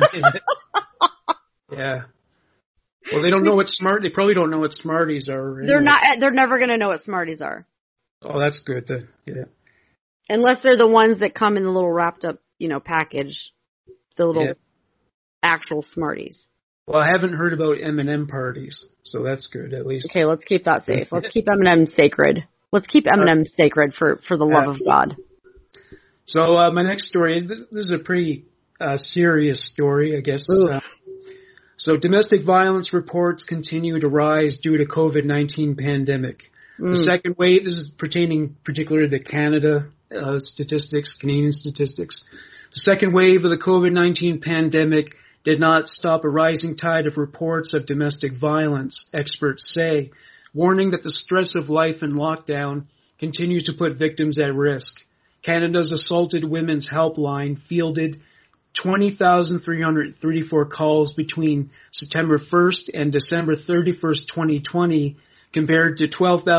Yeah. Well, they don't know what They probably don't know what Smarties are. Anyway. They're never going to know what Smarties are. Oh, that's good. Yeah. Unless they're the ones that come in the little wrapped up, package, the little actual Smarties. Well, I haven't heard about M&M parties, so that's good at least. Okay, let's keep that safe. Let's keep M&M sacred. Let's keep M&M sacred for the love of God. So my next story, this is a pretty serious story, I guess. So domestic violence reports continue to rise due to COVID-19 pandemic. The second wave, this is pertaining particularly to Canada Canadian statistics. The second wave of the COVID-19 pandemic did not stop a rising tide of reports of domestic violence, experts say, warning that the stress of life in lockdown continues to put victims at risk. Canada's Assaulted Women's Helpline fielded 20,334 calls between September 1st and December 31st, 2020, compared to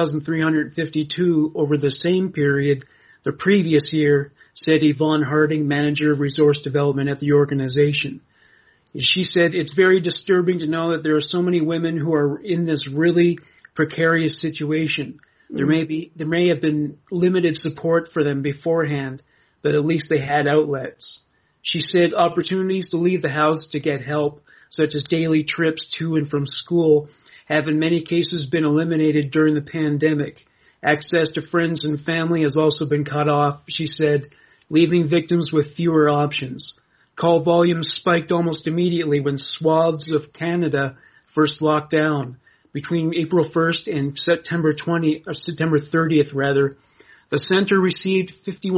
12,352 over the same period the previous year, said Yvonne Harding, manager of resource development at the organization. She said, it's very disturbing to know that there are so many women who are in this really precarious situation. There may have been limited support for them beforehand, but at least they had outlets. She said opportunities to leave the house to get help, such as daily trips to and from school, have in many cases been eliminated during the pandemic. Access to friends and family has also been cut off, she said, leaving victims with fewer options. Call volumes spiked almost immediately when swaths of Canada first locked down. Between April 1st and September 30th, the center received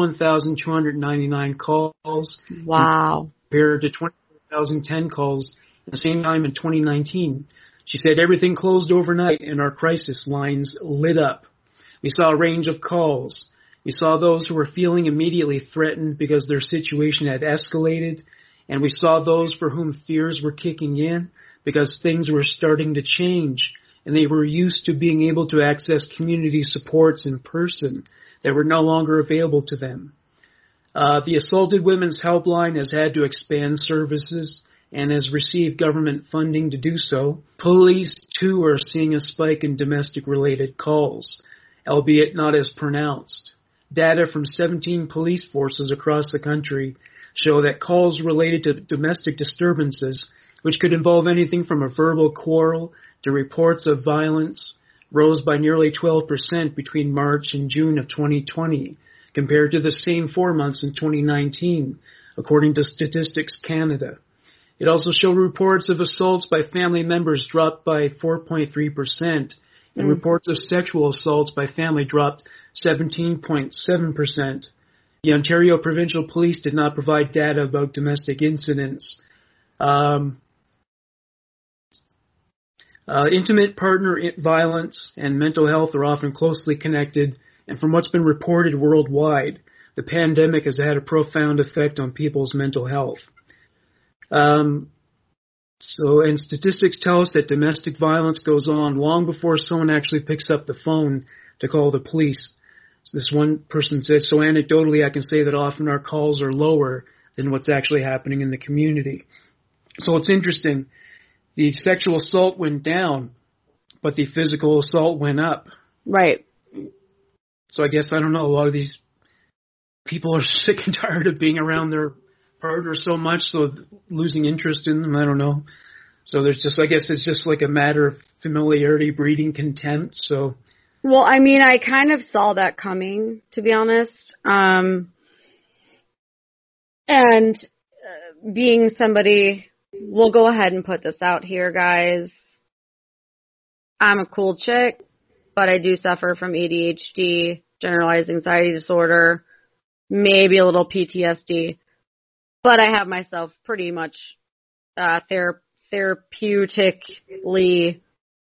51,299 calls. Wow. Compared to 20,010 calls at the same time in 2019. She said everything closed overnight and our crisis lines lit up. We saw a range of calls. We saw those who were feeling immediately threatened because their situation had escalated, and we saw those for whom fears were kicking in because things were starting to change, and they were used to being able to access community supports in person that were no longer available to them. The Assaulted Women's Helpline has had to expand services and has received government funding to do so. Police, too, are seeing a spike in domestic-related calls, albeit not as pronounced. Data from 17 police forces across the country show that calls related to domestic disturbances, which could involve anything from a verbal quarrel to reports of violence, rose by nearly 12% between March and June of 2020, compared to the same 4 months in 2019, according to Statistics Canada. It also showed reports of assaults by family members dropped by 4.3%, and reports of sexual assaults by family dropped 17.7%. The Ontario Provincial Police did not provide data about domestic incidents. Intimate partner violence and mental health are often closely connected, and from what's been reported worldwide, the pandemic has had a profound effect on people's mental health. And statistics tell us that domestic violence goes on long before someone actually picks up the phone to call the police. So this one person said, so anecdotally I can say that often our calls are lower than what's actually happening in the community. So it's interesting. The sexual assault went down, but the physical assault went up. Right. So I guess, I don't know, a lot of these people are sick and tired of being around their partner so much, so losing interest in them, I don't know. So there's just, I guess it's just like a matter of familiarity breeding contempt, so. Well, I mean, I kind of saw that coming, to be honest. Being somebody, we'll go ahead and put this out here, guys. I'm a cool chick, but I do suffer from ADHD, generalized anxiety disorder, maybe a little PTSD. But I have myself pretty much therapeutically,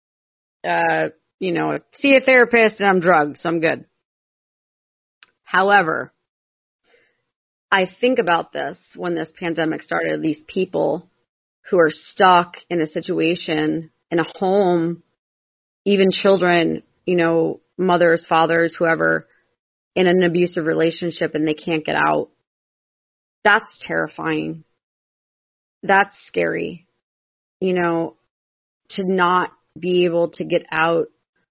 see a therapist and I'm drugged, so I'm good. However, I think about this when this pandemic started, these people who are stuck in a situation in a home, even children, mothers, fathers, whoever, in an abusive relationship and they can't get out. That's terrifying. That's scary. To not be able to get out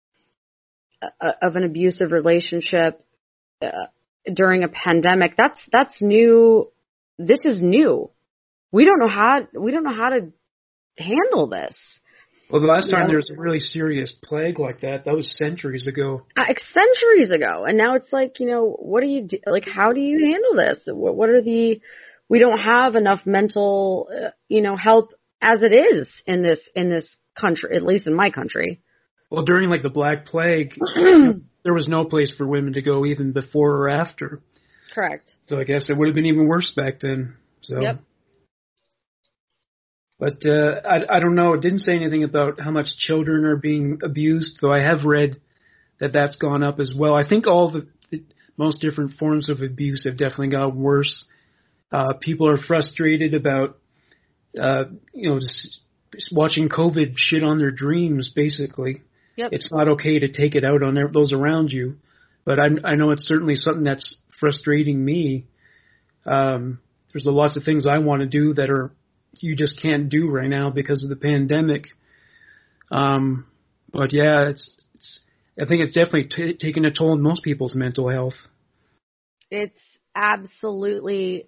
of an abusive relationship during a pandemic. That's new. This is new. We don't know how to handle this. Well, the last time there was a really serious plague like that was centuries ago. Centuries ago. And now it's like, what do you do? Like, how do you handle this? What are we don't have enough mental, help as it is in this country, at least in my country. Well, during like the Black Plague, there was no place for women to go even before or after. Correct. So I guess it would have been even worse back then. So. Yep. But I don't know. It didn't say anything about how much children are being abused, though I have read that that's gone up as well. I think all the most different forms of abuse have definitely got worse. People are frustrated about, just watching COVID shit on their dreams, basically. Yep. It's not okay to take it out on those around you. But I know it's certainly something that's frustrating me. There's lots of things I want to do that you just can't do right now because of the pandemic. But yeah, I think it's definitely taking a toll on most people's mental health. It's absolutely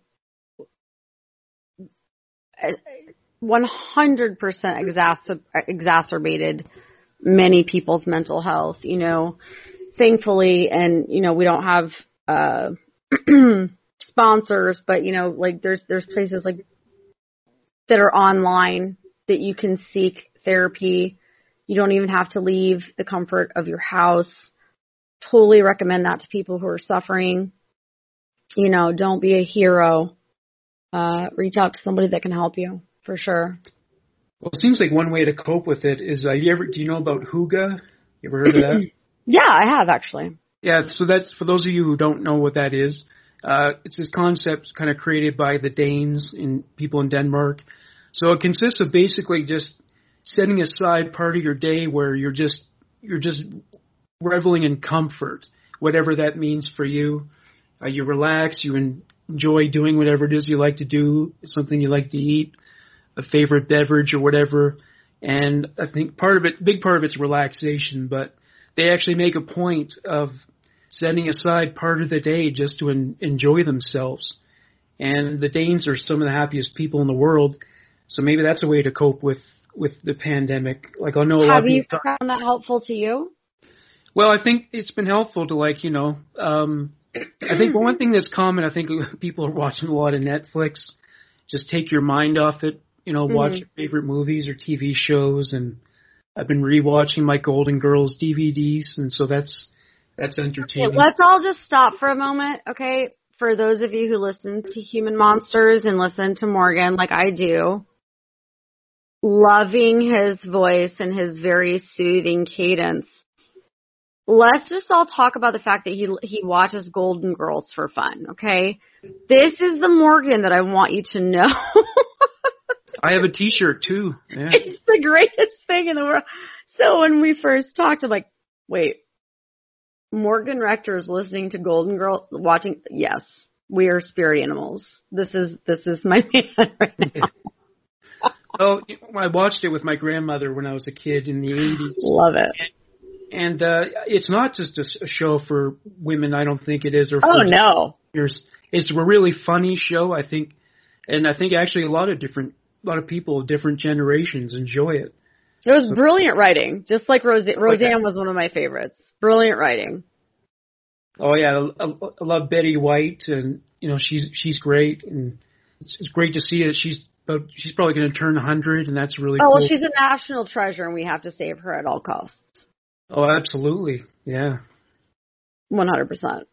100% exacerbated many people's mental health, thankfully. And, we don't have, sponsors, but, there's places like that are online that you can seek therapy. You don't even have to leave the comfort of your house. Totally recommend that to people who are suffering. Don't be a hero. Reach out to somebody that can help you, for sure. Well, it seems like one way to cope with it is, do you know about Hygge? You ever heard of that? Yeah, I have, actually. Yeah, so that's, for those of you who don't know what that is, it's this concept kind of created by the Danes and people in Denmark. So it consists of basically just setting aside part of your day where you're just reveling in comfort, whatever that means for you. You relax, you enjoy doing whatever it is you like to do, something you like to eat, a favorite beverage or whatever. And I think big part of it's relaxation, but they actually make a point of setting aside part of the day just to enjoy themselves. And the Danes are some of the happiest people in the world, so maybe that's a way to cope with the pandemic. Like, I know a lot of people found that helpful to you? Well, I think it's been helpful to, I think one thing that's common, I think people are watching a lot of Netflix. Just take your mind off it, watch your favorite movies or TV shows. And I've been rewatching my Golden Girls DVDs, and so that's entertaining. Okay, let's all just stop for a moment, okay? For those of you who listen to Human Monsters and listen to Morgan like I do, loving his voice and his very soothing cadence, let's just all talk about the fact that he watches Golden Girls for fun, okay? This is the Morgan that I want you to know. I have a T-shirt, too. Yeah. It's the greatest thing in the world. So when we first talked, I'm like, wait, Morgan Rector is listening to Golden Girls, watching. Yes, we are spirit animals. This is my man right now. Well, I watched it with my grandmother when I was a kid in the 80s. Love it. And it's not just a show for women, I don't think it is. No. It's a really funny show, I think. And I think actually a lot of people of different generations enjoy it. It was brilliant writing, just like Roseanne was one of my favorites. Brilliant writing. Oh yeah, I love Betty White, and she's great, and it's great to see that she's probably going to turn 100, and that's really cool. Well, she's a national treasure, and we have to save her at all costs. Oh, absolutely, yeah. 100%.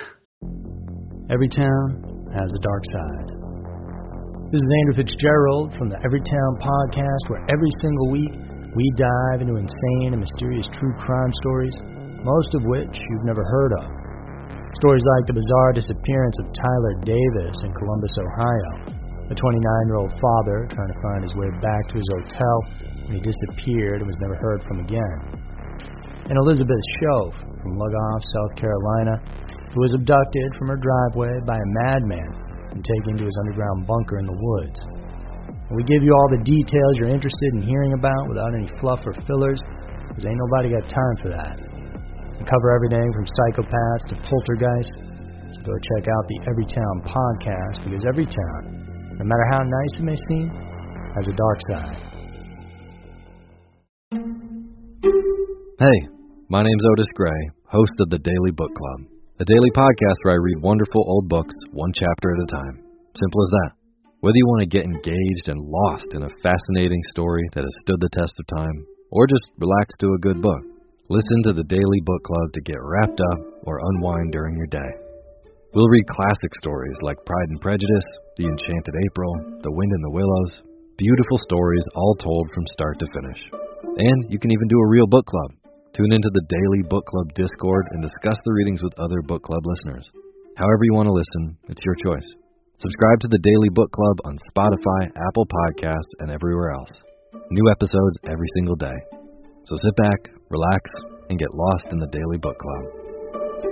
Every town has a dark side. This is Andrew Fitzgerald from the Everytown Podcast, where every single week we dive into insane and mysterious true crime stories, most of which you've never heard of. Stories like the bizarre disappearance of Tyler Davis in Columbus, Ohio, a 29-year-old father trying to find his way back to his hotel, when he disappeared and was never heard from again. And Elizabeth Shove from Lugoff, South Carolina, who was abducted from her driveway by a madman and taken to his underground bunker in the woods. And we give you all the details you're interested in hearing about without any fluff or fillers, because ain't nobody got time for that. We cover everything from psychopaths to poltergeists, so go check out the Everytown podcast, because every town, no matter how nice it may seem, has a dark side. Hey, my name's Otis Gray, host of the Daily Book Club, a daily podcast where I read wonderful old books one chapter at a time. Simple as that. Whether you want to get engaged and lost in a fascinating story that has stood the test of time, or just relax to a good book, listen to the Daily Book Club to get wrapped up or unwind during your day. We'll read classic stories like Pride and Prejudice, The Enchanted April, The Wind in the Willows, beautiful stories all told from start to finish. And you can even do a real book club. Tune into the Daily Book Club Discord and discuss the readings with other book club listeners. However you want to listen, it's your choice. Subscribe to the Daily Book Club on Spotify, Apple Podcasts, and everywhere else. New episodes every single day. So sit back, relax, and get lost in the Daily Book Club.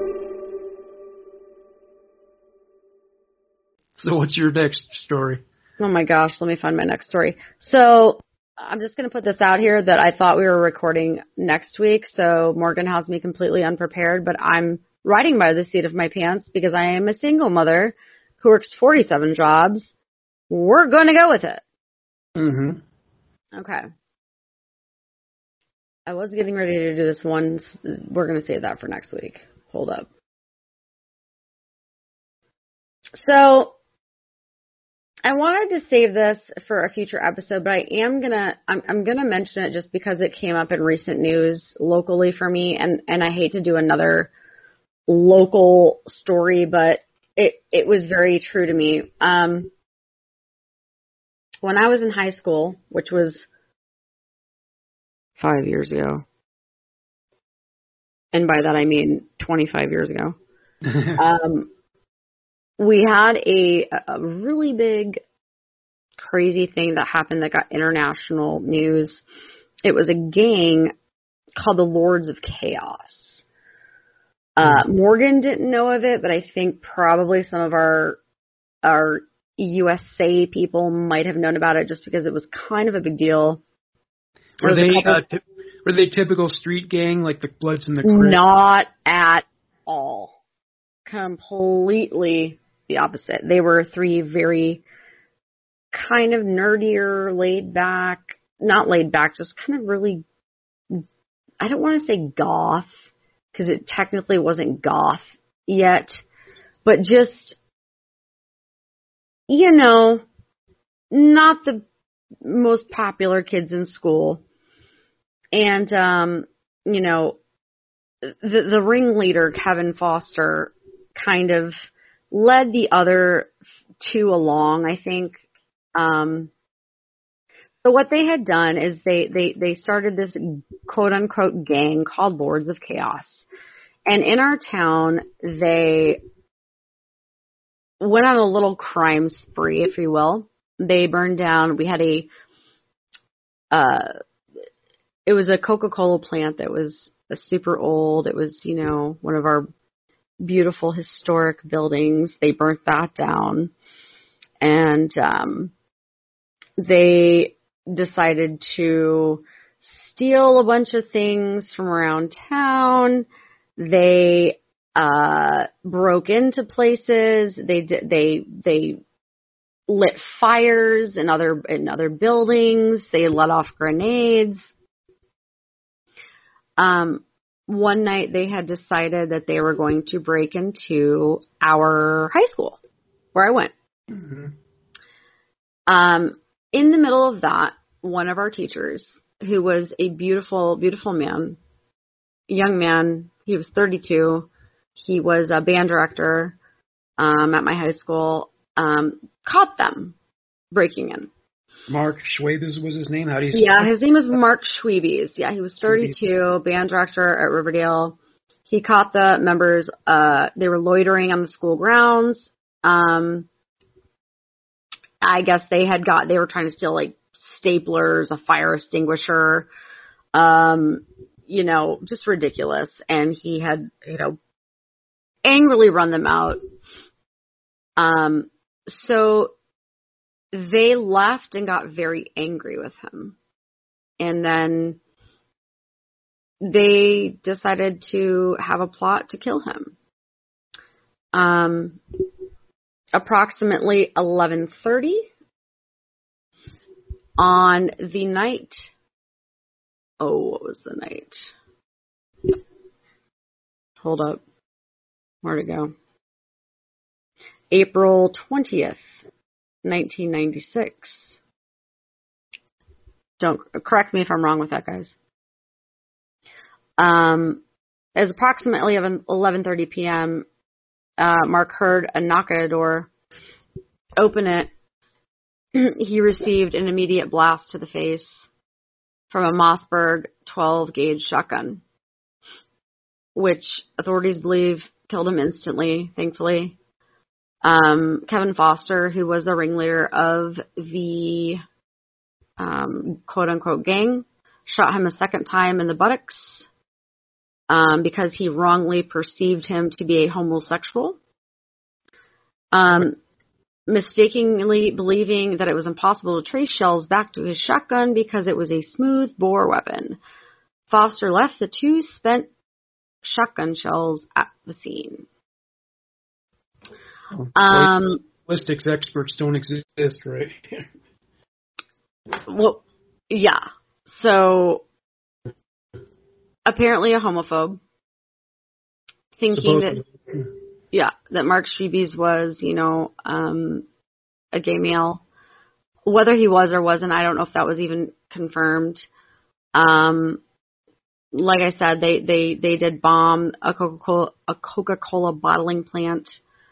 So what's your next story? Oh my gosh, let me find my next story. So I'm just going to put this out here that I thought we were recording next week, so Morgan has me completely unprepared, but I'm riding by the seat of my pants because I am a single mother who works 47 jobs. We're going to go with it. Mm-hmm. Okay. I was getting ready to do this one. We're going to save that for next week. Hold up. So I wanted to save this for a future episode, but I'm gonna mention it just because it came up in recent news locally for me, and I hate to do another local story, but it was very true to me. When I was in high school, which was 5 years ago, and by that I mean 25 years ago, we had a really big, crazy thing that happened that got international news. It was a gang called the Lords of Chaos. Morgan didn't know of it, but I think probably some of our USA people might have known about it just because it was kind of a big deal. Were they typical street gang like the Bloods and the Crips? Not at all. Completely the opposite. They were three very kind of nerdier, not laid back, just kind of really, I don't want to say goth, because it technically wasn't goth yet, but just, not the most popular kids in school. And, the ringleader, Kevin Foster, kind of led the other two along, I think. So what they had done is they started this quote-unquote gang called Lords of Chaos. And in our town, they went on a little crime spree, if you will. They burned down, we had it was a Coca-Cola plant that was super old. It was, one of our beautiful historic buildings. They burnt that down. And they decided to steal a bunch of things from around town. They broke into places. They lit fires in other buildings. They let off grenades. One night they had decided that they were going to break into our high school where I went. Mm-hmm. In the middle of that, one of our teachers, who was a beautiful, beautiful man, young man, he was 32. He was a band director at my high school, caught them breaking in. Mark Schwabes was his name? How do you say Yeah, his name was Mark Schwabes. Yeah, he was 32, band director at Riverdale. He caught the members, they were loitering on the school grounds. I guess they were trying to steal staplers, a fire extinguisher, just ridiculous. And he had, angrily run them out. So they left and got very angry with him. And then they decided to have a plot to kill him. Approximately 11:30 on the night. Oh, what was the night? Hold up. Where'd it go? April 20th, 1996. Don't correct me if I'm wrong with that, guys. As approximately 11:30 p.m., Mark heard a knock at a door. Open it. He received an immediate blast to the face from a Mossberg 12-gauge shotgun, which authorities believe killed him instantly, thankfully. Kevin Foster, who was the ringleader of the quote-unquote gang, shot him a second time in the buttocks because he wrongly perceived him to be a homosexual. Mistakenly believing that it was impossible to trace shells back to his shotgun because it was a smooth bore weapon. Foster left the 2 spent shotgun shells at the scene. Ballistics experts don't exist, right? Well, yeah. So, apparently a homophobe. Thinking that Mark Schwiebes was, a gay male. Whether he was or wasn't, I don't know if that was even confirmed. Like I said, they did bomb a Coca-Cola bottling plant.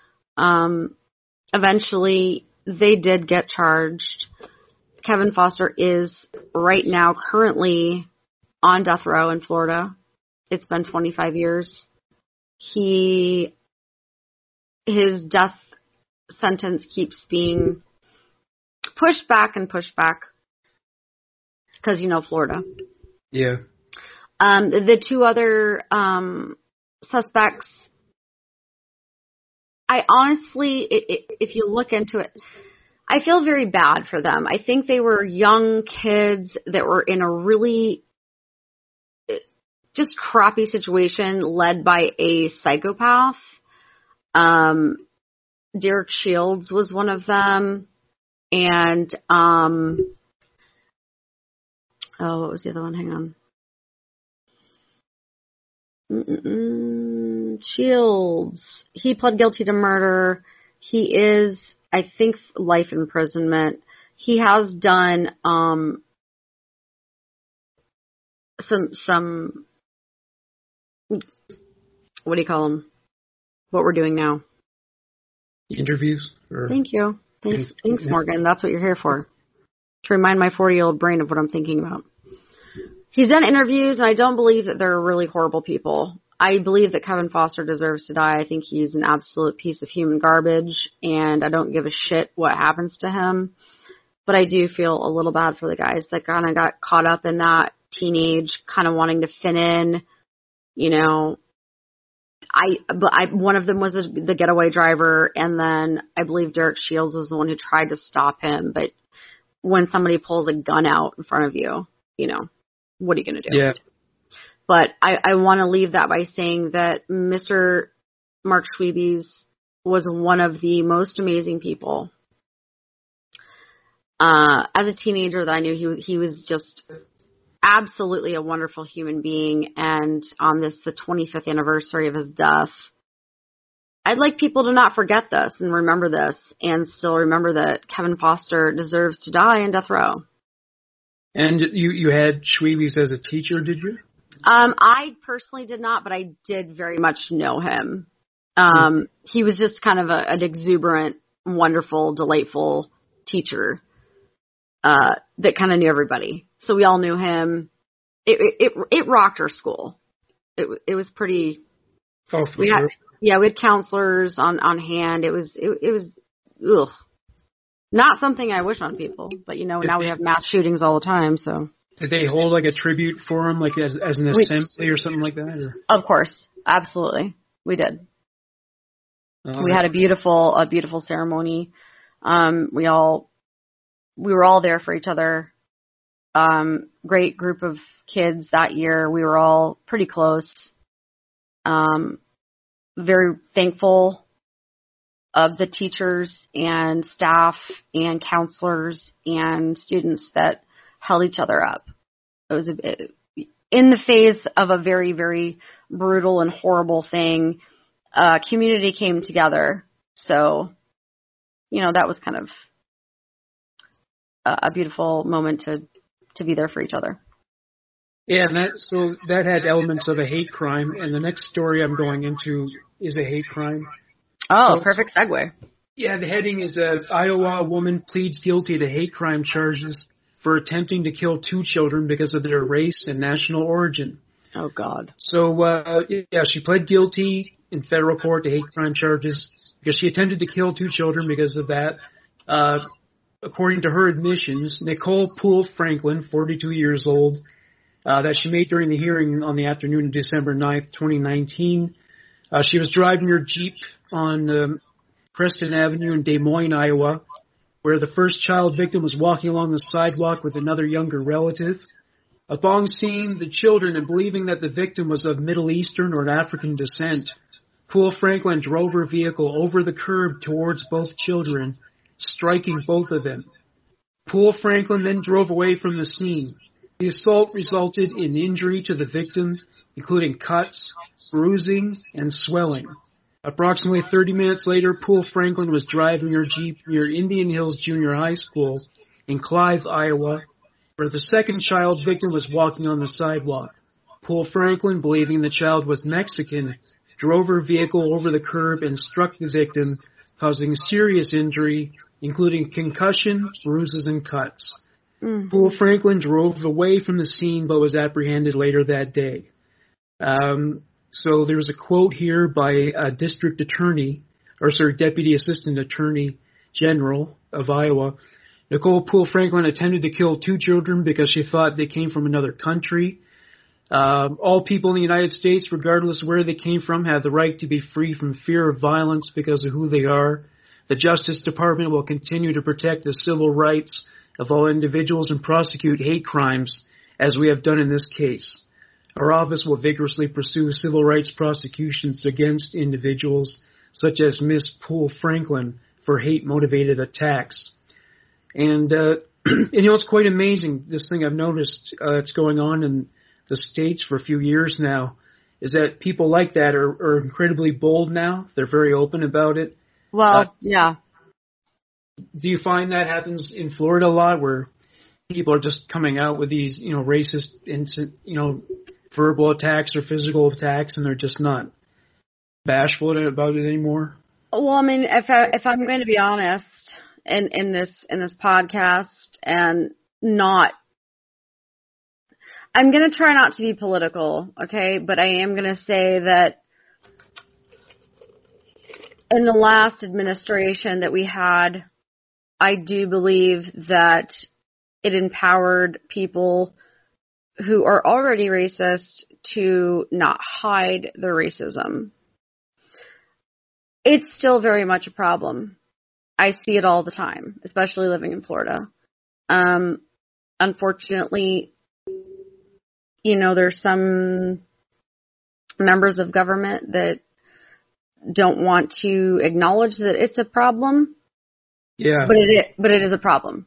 Eventually, they did get charged. Kevin Foster is right now currently on death row in Florida. It's been 25 years. His death sentence keeps being pushed back because, Florida. Yeah. The 2 other suspects, I honestly, if you look into it, I feel very bad for them. I think they were young kids that were in a really just crappy situation led by a psychopath. Derek Shields was one of them. And, what was the other one? Hang on. Shields. He pled guilty to murder. He is, I think, life imprisonment. He has done, some, what do you call them? What we're doing now. Interviews? Thank you. Thanks, Morgan. That's what you're here for. To remind my 40-year-old brain of what I'm thinking about. He's done interviews, and I don't believe that they're really horrible people. I believe that Kevin Foster deserves to die. I think he's an absolute piece of human garbage, and I don't give a shit what happens to him. But I do feel a little bad for the guys that kind of got caught up in that teenage kind of wanting to fit in, one of them was the getaway driver, and then I believe Derek Shields was the one who tried to stop him. But when somebody pulls a gun out in front of you, what are you going to do? Yeah. But I want to leave that by saying that Mr. Mark Schwiebes was one of the most amazing people. As a teenager that I knew, he was just absolutely a wonderful human being. And on the 25th anniversary of his death, I'd like people to not forget this and remember this, and still remember that Kevin Foster deserves to die in death row. And you had Schwiebes as a teacher, did you? I personally did not, but I did very much know him. He was just kind of an exuberant, wonderful, delightful teacher that kind of knew everybody. So we all knew him. It rocked our school. It was pretty. Oh, for sure. We had counselors on hand. It was ugh. Not something I wish on people, but now we have mass shootings all the time, so. Did they hold like a tribute for him, like as an assembly or something like that? Or? Of course, absolutely, we did. We had a beautiful ceremony. We were all there for each other. Great group of kids that year. We were all pretty close. Very thankful of the teachers and staff and counselors and students that held each other up. It was in the face of a very, very brutal and horrible thing. Community came together. So, that was kind of a beautiful moment to be there for each other. Yeah, and that had elements of a hate crime, and the next story I'm going into is a hate crime. Oh, perfect segue. Yeah, the heading is Iowa woman pleads guilty to hate crime charges for attempting to kill 2 children because of their race and national origin. Oh, God. So, she pled guilty in federal court to hate crime charges because she attempted to kill 2 children because of that. According to her admissions, Nicole Poole Franklin, 42 years old, that she made during the hearing on the afternoon of December 9th, 2019. She was driving her Jeep on Preston Avenue in Des Moines, Iowa, where the first child victim was walking along the sidewalk with another younger relative. Upon seeing the children and believing that the victim was of Middle Eastern or African descent, Poole Franklin drove her vehicle over the curb towards both children, striking both of them. Poole Franklin then drove away from the scene. The assault resulted in injury to the victim, including cuts, bruising, and swelling. Approximately 30 minutes later, Poole Franklin was driving her Jeep near Indian Hills Junior High School in Clive, Iowa, where the second child victim was walking on the sidewalk. Poole Franklin, believing the child was Mexican, drove her vehicle over the curb and struck the victim, causing serious injury, including concussion, bruises, and cuts. Poole Franklin drove away from the scene but was apprehended later that day. So there was a quote here by a Deputy Assistant Attorney General of Iowa. Nicole Poole Franklin attempted to kill 2 children because she thought they came from another country. All people in the United States, regardless of where they came from, have the right to be free from fear of violence because of who they are. The Justice Department will continue to protect the civil rights of all individuals and prosecute hate crimes, as we have done in this case. Our office will vigorously pursue civil rights prosecutions against individuals such as Miss Poole Franklin for hate-motivated attacks. And it's quite amazing, this thing I've noticed it's going on in the States for a few years now, is that people like that are incredibly bold now. They're very open about it. Well, yeah. Do you find that happens in Florida a lot, where people are just coming out with these, racist, verbal attacks or physical attacks, and they're just not bashful about it anymore? Well, I mean, if I'm going to be honest in this podcast, and I'm going to try not to be political, okay? But I am going to say that in the last administration that we had, I do believe that it empowered people who are already racist to not hide their racism. It's still very much a problem. I see it all the time, especially living in Florida. Unfortunately, there's some members of government that don't want to acknowledge that it's a problem. Yeah. But it is a problem.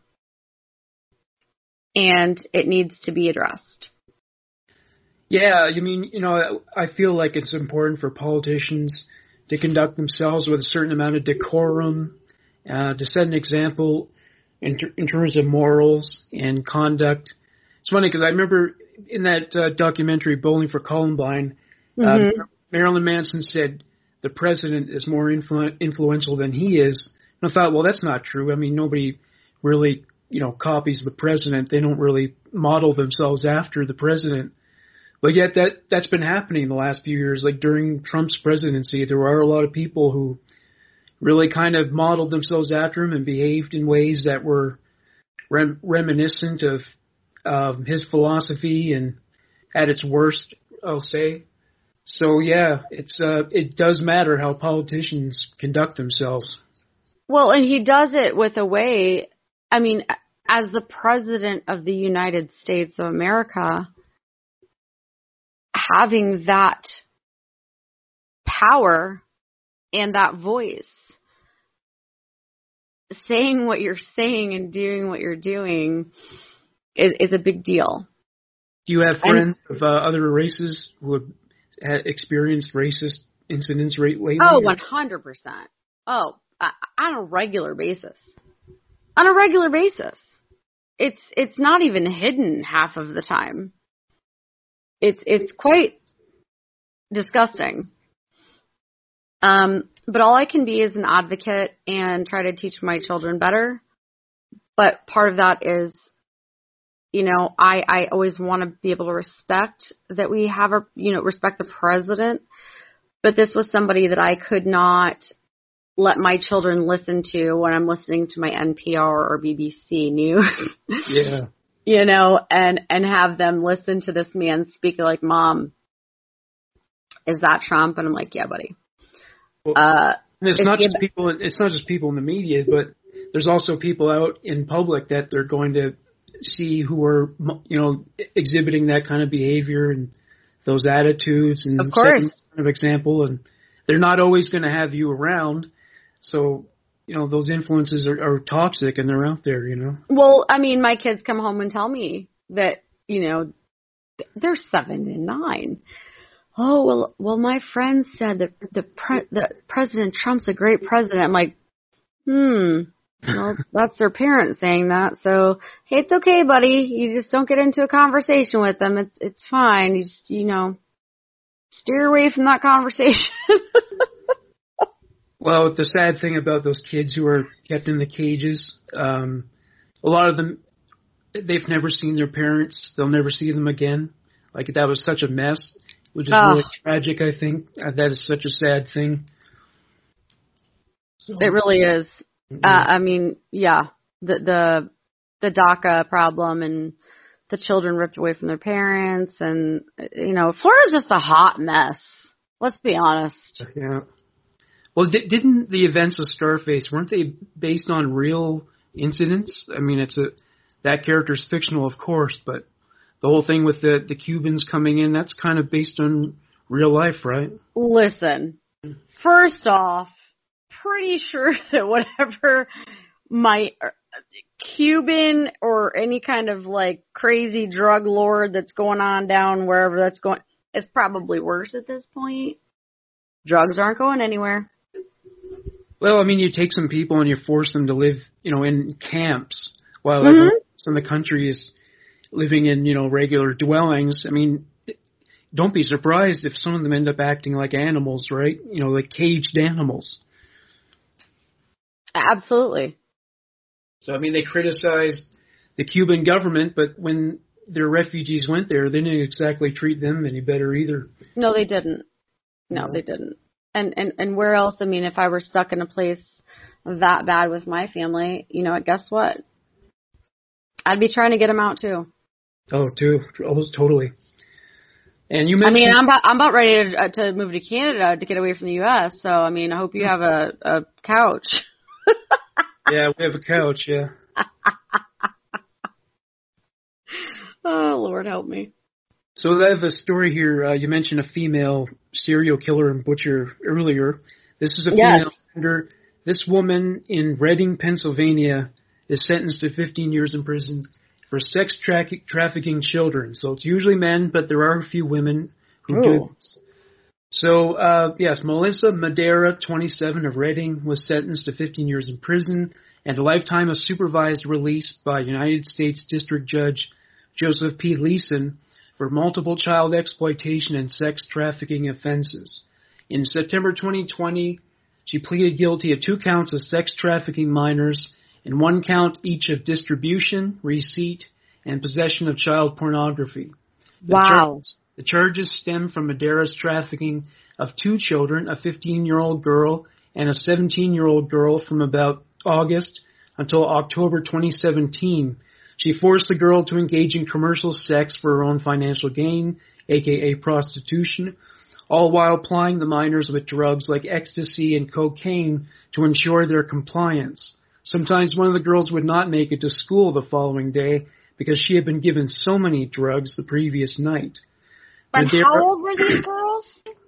And it needs to be addressed. Yeah, I feel like it's important for politicians to conduct themselves with a certain amount of decorum, to set an example in terms of morals and conduct. It's funny because I remember in that documentary, Bowling for Columbine, Marilyn Manson said the president is more influential than he is. And I thought, well, that's not true. I mean, nobody really, copies the president. They don't really model themselves after the president. But yet that's been happening the last few years. Like during Trump's presidency, there are a lot of people who, really kind of modeled themselves after him and behaved in ways that were reminiscent of his philosophy and at its worst, I'll say. So yeah, it does matter how politicians conduct themselves. Well, and he does it with a way, I mean, as the president of the United States of America, having that power and that voice, saying what you're saying and doing what you're doing is a big deal. Do you have friends of other races who have experienced racist incidents lately? Oh, 100%. Oh, on a regular basis. On a regular basis. It's not even hidden half of the time. It's quite disgusting. But all I can be is an advocate and try to teach my children better. But part of that is, you know, I always want to be able to respect that we have respect the president. But this was somebody that I could not let my children listen to when I'm listening to my NPR or BBC news. Yeah. You know, and have them listen to this man speak like, Mom, is that Trump? And I'm like, yeah, buddy. Well, it's not just people. It's not just people in the media, but there's also people out in public that they're going to see who are, you know, exhibiting that kind of behavior and those attitudes and of course, setting kind of example. And they're not always going to have you around, so you know those influences are toxic and they're out there. You know. Well, I mean, my kids come home and tell me that, you know, they're 7 and 9. Oh, well, my friend said that President Trump's a great president. I'm like, well, that's their parents saying that. So, hey, it's okay, buddy. You just don't get into a conversation with them. It's fine. You just, you know, steer away from that conversation. Well, the sad thing about those kids who are kept in the cages, a lot of them, they've never seen their parents. They'll never see them again. Like, that was such a mess, which is really tragic, I think. That is such a sad thing. So, it really is. I mean, yeah, the DACA problem and the children ripped away from their parents, and, you know, Florida's just a hot mess. Let's be honest. Yeah. Well, didn't the events of Scarface, weren't they based on real incidents? I mean, that character's fictional, of course, but the whole thing with the Cubans coming in, that's kind of based on real life, right? Listen, first off, pretty sure that whatever my Cuban or any kind of like crazy drug lord that's going on down wherever that's going, it's probably worse at this point. Drugs aren't going anywhere. Well, I mean, you take some people and you force them to live, you know, in camps while everyone else in the country is living in, you know, regular dwellings. I mean, don't be surprised if some of them end up acting like animals, right? You know, like caged animals. Absolutely. So, I mean, they criticized the Cuban government, but when their refugees went there, they didn't exactly treat them any better either. No, they didn't. No, they didn't. And where else? I mean, if I were stuck in a place that bad with my family, you know, guess what? I'd be trying to get them out too. Oh, totally. And you mentioned, I mean, I'm about ready to move to Canada to get away from the U.S. So, I mean, I hope you have a couch. Yeah, we have a couch. Yeah. Oh, Lord help me. So I have a story here. You mentioned a female serial killer and butcher earlier. This is a female offender. This woman in Reading, Pennsylvania, is sentenced to 15 years in prison for sex trafficking children. So it's usually men, but there are a few women who do this. So, yes, Melissa Madera, 27, of Reading, was sentenced to 15 years in prison and a lifetime of supervised release by United States District Judge Joseph P. Leeson for multiple child exploitation and sex trafficking offenses. In September 2020, she pleaded guilty of 2 counts of sex trafficking minors and 1 count each of distribution, receipt, and possession of child pornography. Wow. The charges stem from Madera's trafficking of 2 children, a 15-year-old girl and a 17-year-old girl from about August until October 2017. She forced the girl to engage in commercial sex for her own financial gain, aka prostitution, all while plying the minors with drugs like ecstasy and cocaine to ensure their compliance. Sometimes one of the girls would not make it to school the following day because she had been given so many drugs the previous night. But how old were these girls?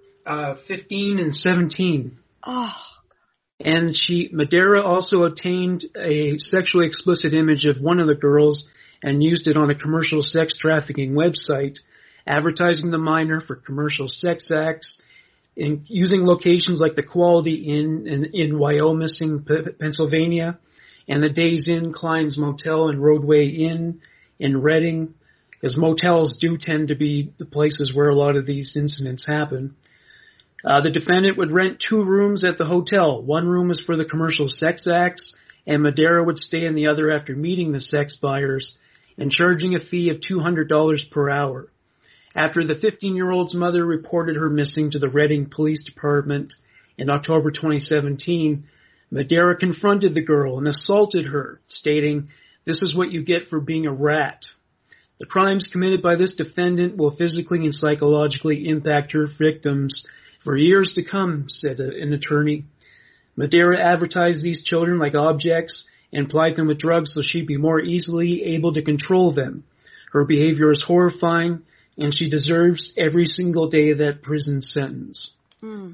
15 and 17. Oh. And Madera also obtained a sexually explicit image of one of the girls and used it on a commercial sex trafficking website, advertising the minor for commercial sex acts, and using locations like the Quality Inn in Wyomissing, Pennsylvania, and the Days Inn, Klein's Motel, and Roadway Inn in Reading, because motels do tend to be the places where a lot of these incidents happen. The defendant would rent 2 rooms at the hotel. One room was for the commercial sex acts, and Madera would stay in the other after meeting the sex buyers and charging a fee of $200 per hour. After the 15-year-old's mother reported her missing to the Reading Police Department in October 2017, Madera confronted the girl and assaulted her, stating, "This is what you get for being a rat." The crimes committed by this defendant will physically and psychologically impact her victims for years to come, said an attorney. Madera advertised these children like objects and plied them with drugs so she'd be more easily able to control them. Her behavior is horrifying, and she deserves every single day of that prison sentence. Mm.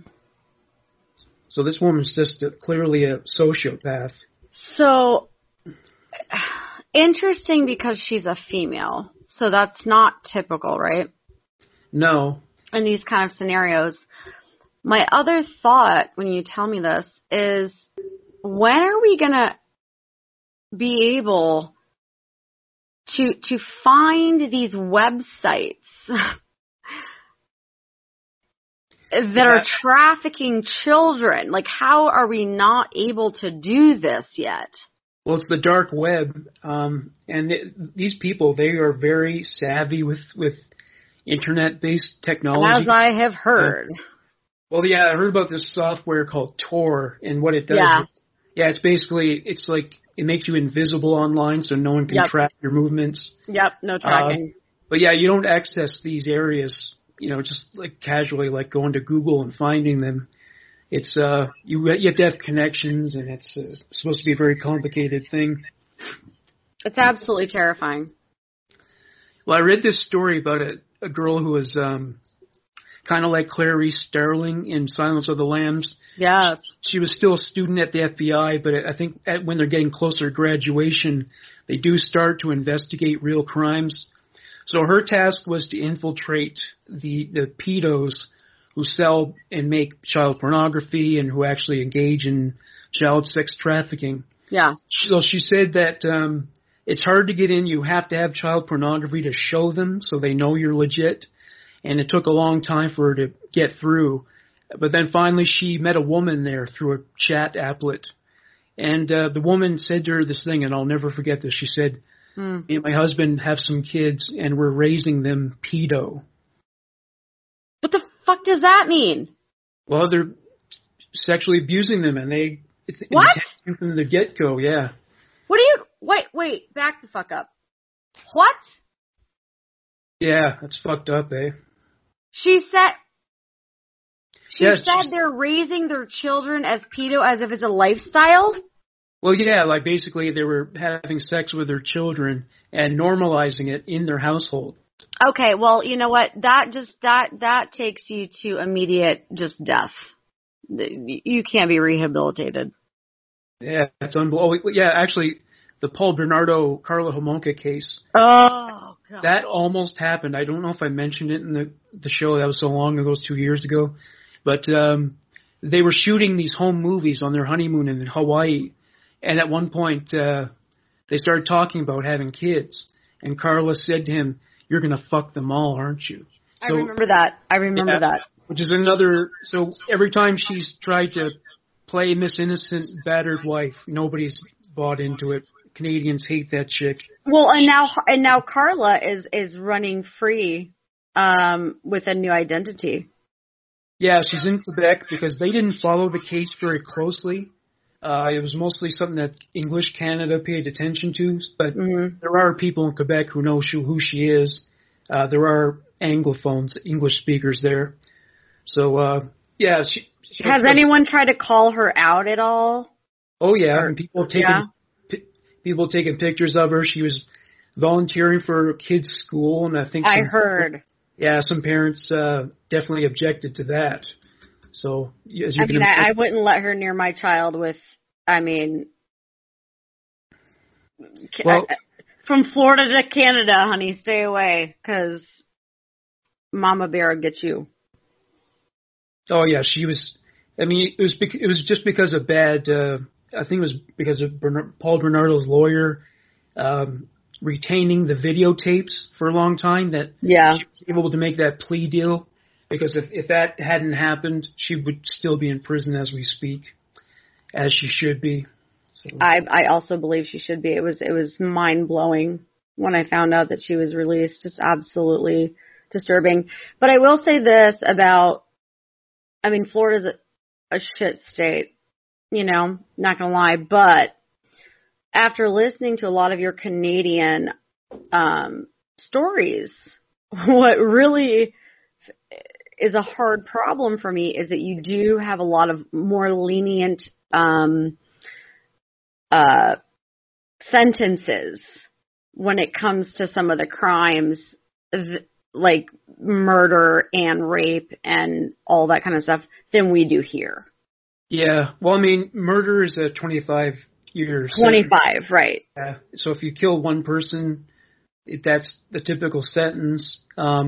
So this woman's just clearly a sociopath. So, interesting because she's a female. So that's not typical, right? No. In these kind of scenarios. My other thought when you tell me this is, when are we going to be able to find these websites that are trafficking children? Like, how are we not able to do this yet? Well, it's the dark web, and these people, they are very savvy with internet-based technology. As I have heard. Well, yeah, I heard about this software called Tor, and what it does it's basically, it's like, it makes you invisible online so no one can track your movements. Yep, no tracking. But yeah, you don't access these areas, just like casually, like going to Google and finding them. It's you have to have connections, and it's supposed to be a very complicated thing. It's absolutely terrifying. Well, I read this story about a girl who was kind of like Clarice Starling in Silence of the Lambs. Yeah. She was still a student at the FBI, but I think when they're getting closer to graduation, they do start to investigate real crimes. So her task was to infiltrate the pedos who sell and make child pornography and who actually engage in child sex trafficking. Yeah. So she said that it's hard to get in. You have to have child pornography to show them so they know you're legit. And it took a long time for her to get through. But then finally she met a woman there through a chat applet. And the woman said to her this thing, and I'll never forget this. She said, me and my husband have some kids, and we're raising them pedo. What the fuck does that mean? Well, they're sexually abusing them, and it's what? From the get-go, yeah. What do you... Wait, back the fuck up. What? Yeah, that's fucked up, eh? She said they're raising their children as pedo as if it's a lifestyle? Well, yeah, like basically they were having sex with their children and normalizing it in their household. Okay, well, you know what? That takes you to immediate just death. You can't be rehabilitated. Yeah, that's unbelievable. Yeah, actually, the Paul Bernardo Carla Homolka case. Oh, God. That almost happened. I don't know if I mentioned it in the show. That was so long ago, it was 2 years ago. But they were shooting these home movies on their honeymoon in Hawaii. And at one point, they started talking about having kids. And Carla said to him, "You're going to fuck them all, aren't you?" So, I remember that. Which is another, so every time she's tried to play Miss Innocent, battered wife, nobody's bought into it. Canadians hate that chick. Well, and now Carla is running free with a new identity. Yeah, she's in Quebec because they didn't follow the case very closely. It was mostly something that English Canada paid attention to, but there are people in Quebec who know who she is. There are Anglophones, English speakers there. So, yeah. Has anyone tried to call her out at all? Oh, yeah. And people taking pictures of her. She was volunteering for a kids' school, and I heard. Yeah, some parents definitely objected to that. So, as you can imagine, I wouldn't let her near my child with, from Florida to Canada, honey, stay away, because Mama Bear will get you. Oh, yeah, she was, it was just because of bad, I think it was because of Paul Bernardo's lawyer retaining the videotapes for a long time that she was able to make that plea deal. Because if that hadn't happened, she would still be in prison as we speak, as she should be. So. I also believe she should be. It was mind-blowing when I found out that she was released. Just absolutely disturbing. But I will say this about, Florida's a shit state, not going to lie. But after listening to a lot of your Canadian stories, what really is a hard problem for me is that you do have a lot of more lenient sentences when it comes to some of the crimes like murder and rape and all that kind of stuff than we do here. Yeah. Well, murder is a 25 years. 25, right. Yeah. So if you kill one person, that's the typical sentence.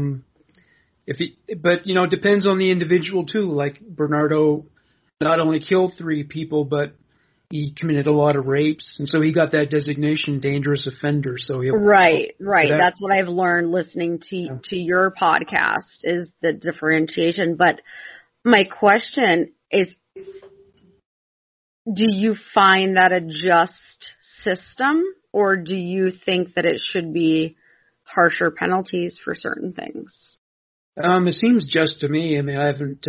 But it depends on the individual too. Like Bernardo not only killed 3 people, but he committed a lot of rapes, and so he got that designation, dangerous offender. So right. That's what I've learned listening to your podcast is the differentiation. But my question is, do you find that a just system, or do you think that it should be harsher penalties for certain things? It seems just to me. I haven't.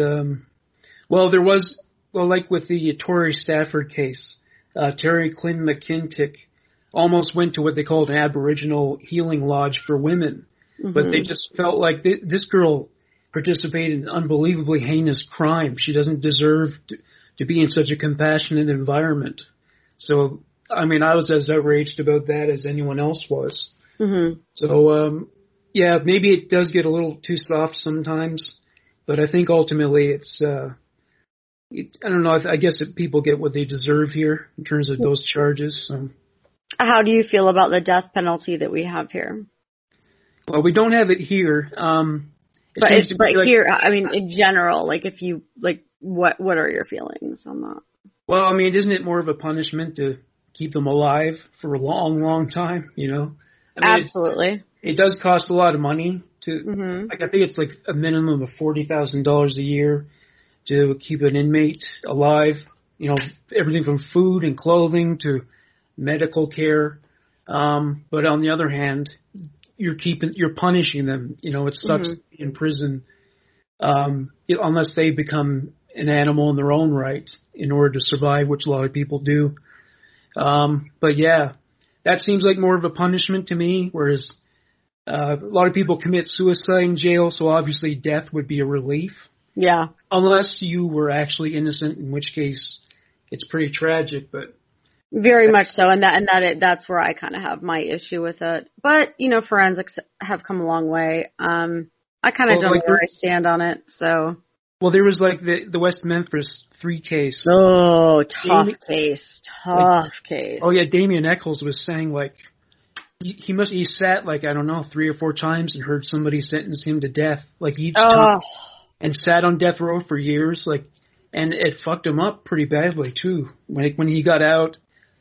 Like with the Torrey Stafford case, Terry Clyn McKintic almost went to what they called an Aboriginal healing lodge for women, but they just felt like this girl participated in an unbelievably heinous crime. She doesn't deserve to be in such a compassionate environment. So, I was as outraged about that as anyone else was. Mm-hmm. So, yeah, maybe it does get a little too soft sometimes, but I think ultimately it's, I don't know, I guess people get what they deserve here in terms of those charges. So. How do you feel about the death penalty that we have here? Well, we don't have it here. But here, in general, what are your feelings on that? Well, isn't it more of a punishment to keep them alive for a long, long time, Absolutely. It does cost a lot of money to, I think it's like a minimum of $40,000 a year to keep an inmate alive. Everything from food and clothing to medical care. But on the other hand, you're punishing them. It sucks to be in prison, unless they become an animal in their own right in order to survive, which a lot of people do. But yeah, that seems like more of a punishment to me, whereas a lot of people commit suicide in jail, so obviously death would be a relief. Yeah. Unless you were actually innocent, in which case it's pretty tragic, but very much so, and that's where I kind of have my issue with it. But forensics have come a long way. I kind of don't know where I stand on it. So. Well, there was the West Memphis 3 case. Oh, tough case. Oh yeah, Damien Eccles was saying he sat 3 or 4 times and heard somebody sentence him to death each time, and sat on death row for years and it fucked him up pretty badly too. When he got out,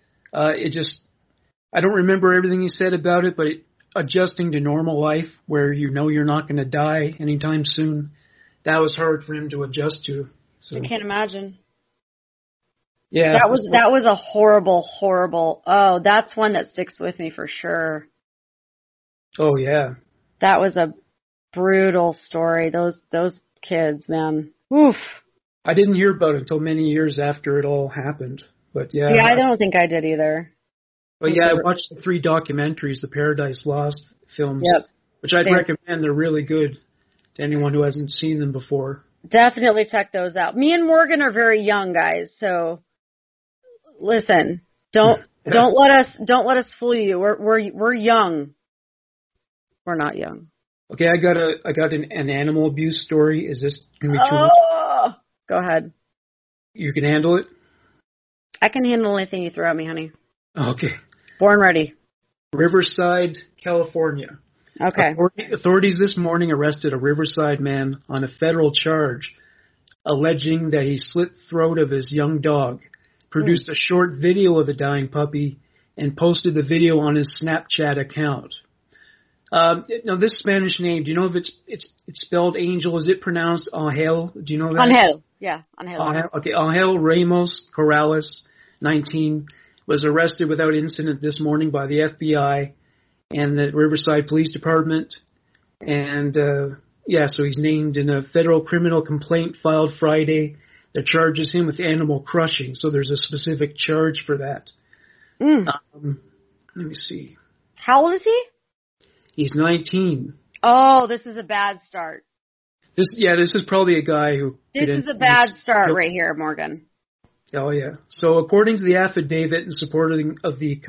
I don't remember everything he said about it, but adjusting to normal life where you're not going to die anytime soon, that was hard for him to adjust to. So. I can't imagine. Yeah. That was a horrible. Oh, that's one that sticks with me for sure. Oh yeah. That was a brutal story. Those kids, man. Oof. I didn't hear about it until many years after it all happened. But yeah. Yeah, I don't think I did either. But yeah, I watched the 3 documentaries, the Paradise Lost films, which I'd recommend. They're really good to anyone who hasn't seen them before. Definitely check those out. Me and Morgan are very young guys, so listen, don't let us fool you. We're young. We're not young. Okay, I got an animal abuse story. Is this gonna be too much? Go ahead. You can handle it? I can handle anything you throw at me, honey. Okay. Born ready. Riverside, California. Okay. Authorities this morning arrested a Riverside man on a federal charge alleging that he slit the throat of his young dog, produced a short video of the dying puppy, and posted the video on his Snapchat account. Now, this Spanish name, do you know if it's spelled Angel? Is it pronounced Angel? Do you know that? Angel. Yeah, Angel. Okay, Angel Ramos Corrales, 19, was arrested without incident this morning by the FBI and the Riverside Police Department. And, so he's named in a federal criminal complaint filed Friday that charges him with animal crushing. So there's a specific charge for that. Let me see. How old is he? He's 19. Oh, this is a bad start. This is probably a guy who... This is a bad start right here, Morgan. Oh, yeah. So according to the affidavit in support of the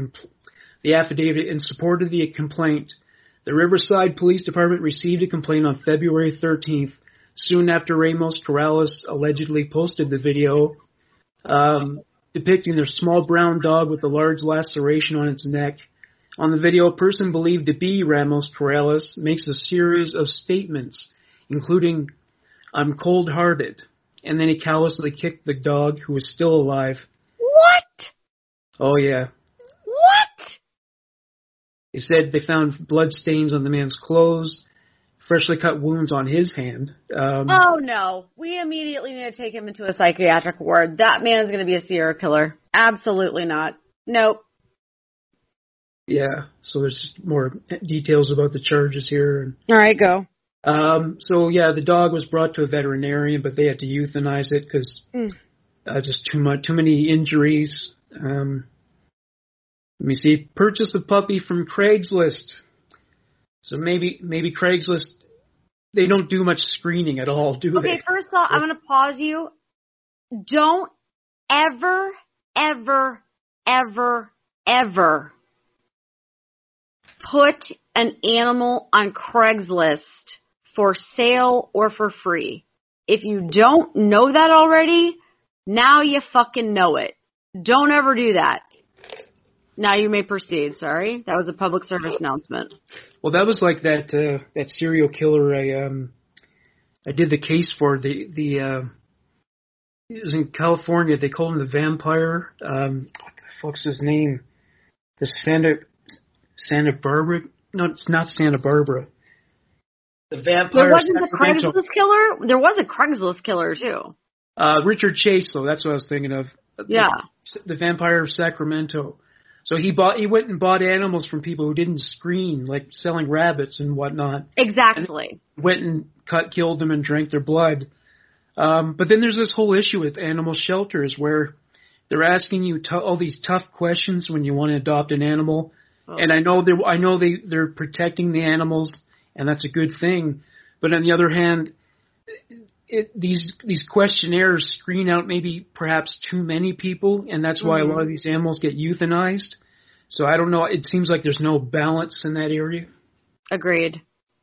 complaint, the Riverside Police Department received a complaint on February 13th, soon after Ramos Corrales allegedly posted the video depicting their small brown dog with a large laceration on its neck. On the video, a person believed to be Ramos Corrales makes a series of statements, including, "I'm cold-hearted," and then he callously kicked the dog, who was still alive. What? Oh, yeah. What? They said they found blood stains on the man's clothes, freshly cut wounds on his hand. Oh, no. We immediately need to take him into a psychiatric ward. That man's going to be a serial killer. Absolutely not. Nope. Yeah, so there's more details about the charges here. All right, go. The dog was brought to a veterinarian, but they had to euthanize it because just too many injuries. Let me see. Purchased the puppy from Craigslist. So maybe Craigslist, they don't do much screening at all, do they? Okay, first off, I'm going to pause you. Don't ever, ever, ever, ever put an animal on Craigslist for sale or for free. If you don't know that already, now you fucking know it. Don't ever do that. Now you may proceed. Sorry, that was a public service announcement. Well, that was like that serial killer I did the case for. It was in California. They called him the vampire. What the fuck's his name? The Santa Barbara? No, it's not Santa Barbara. The vampire. There wasn't a Craigslist killer? There was a Craigslist killer, too. Richard Chase, though. That's what I was thinking of. Yeah. The vampire of Sacramento. So he went and bought animals from people who didn't screen, like selling rabbits and whatnot. Exactly. And went and killed them and drank their blood. But then there's this whole issue with animal shelters where they're asking you all these tough questions when you want to adopt an animal. Oh. And I know they're protecting the animals, and that's a good thing. But on the other hand, these questionnaires screen out perhaps too many people, and that's why a lot of these animals get euthanized. So I don't know. It seems like there's no balance in that area. Agreed.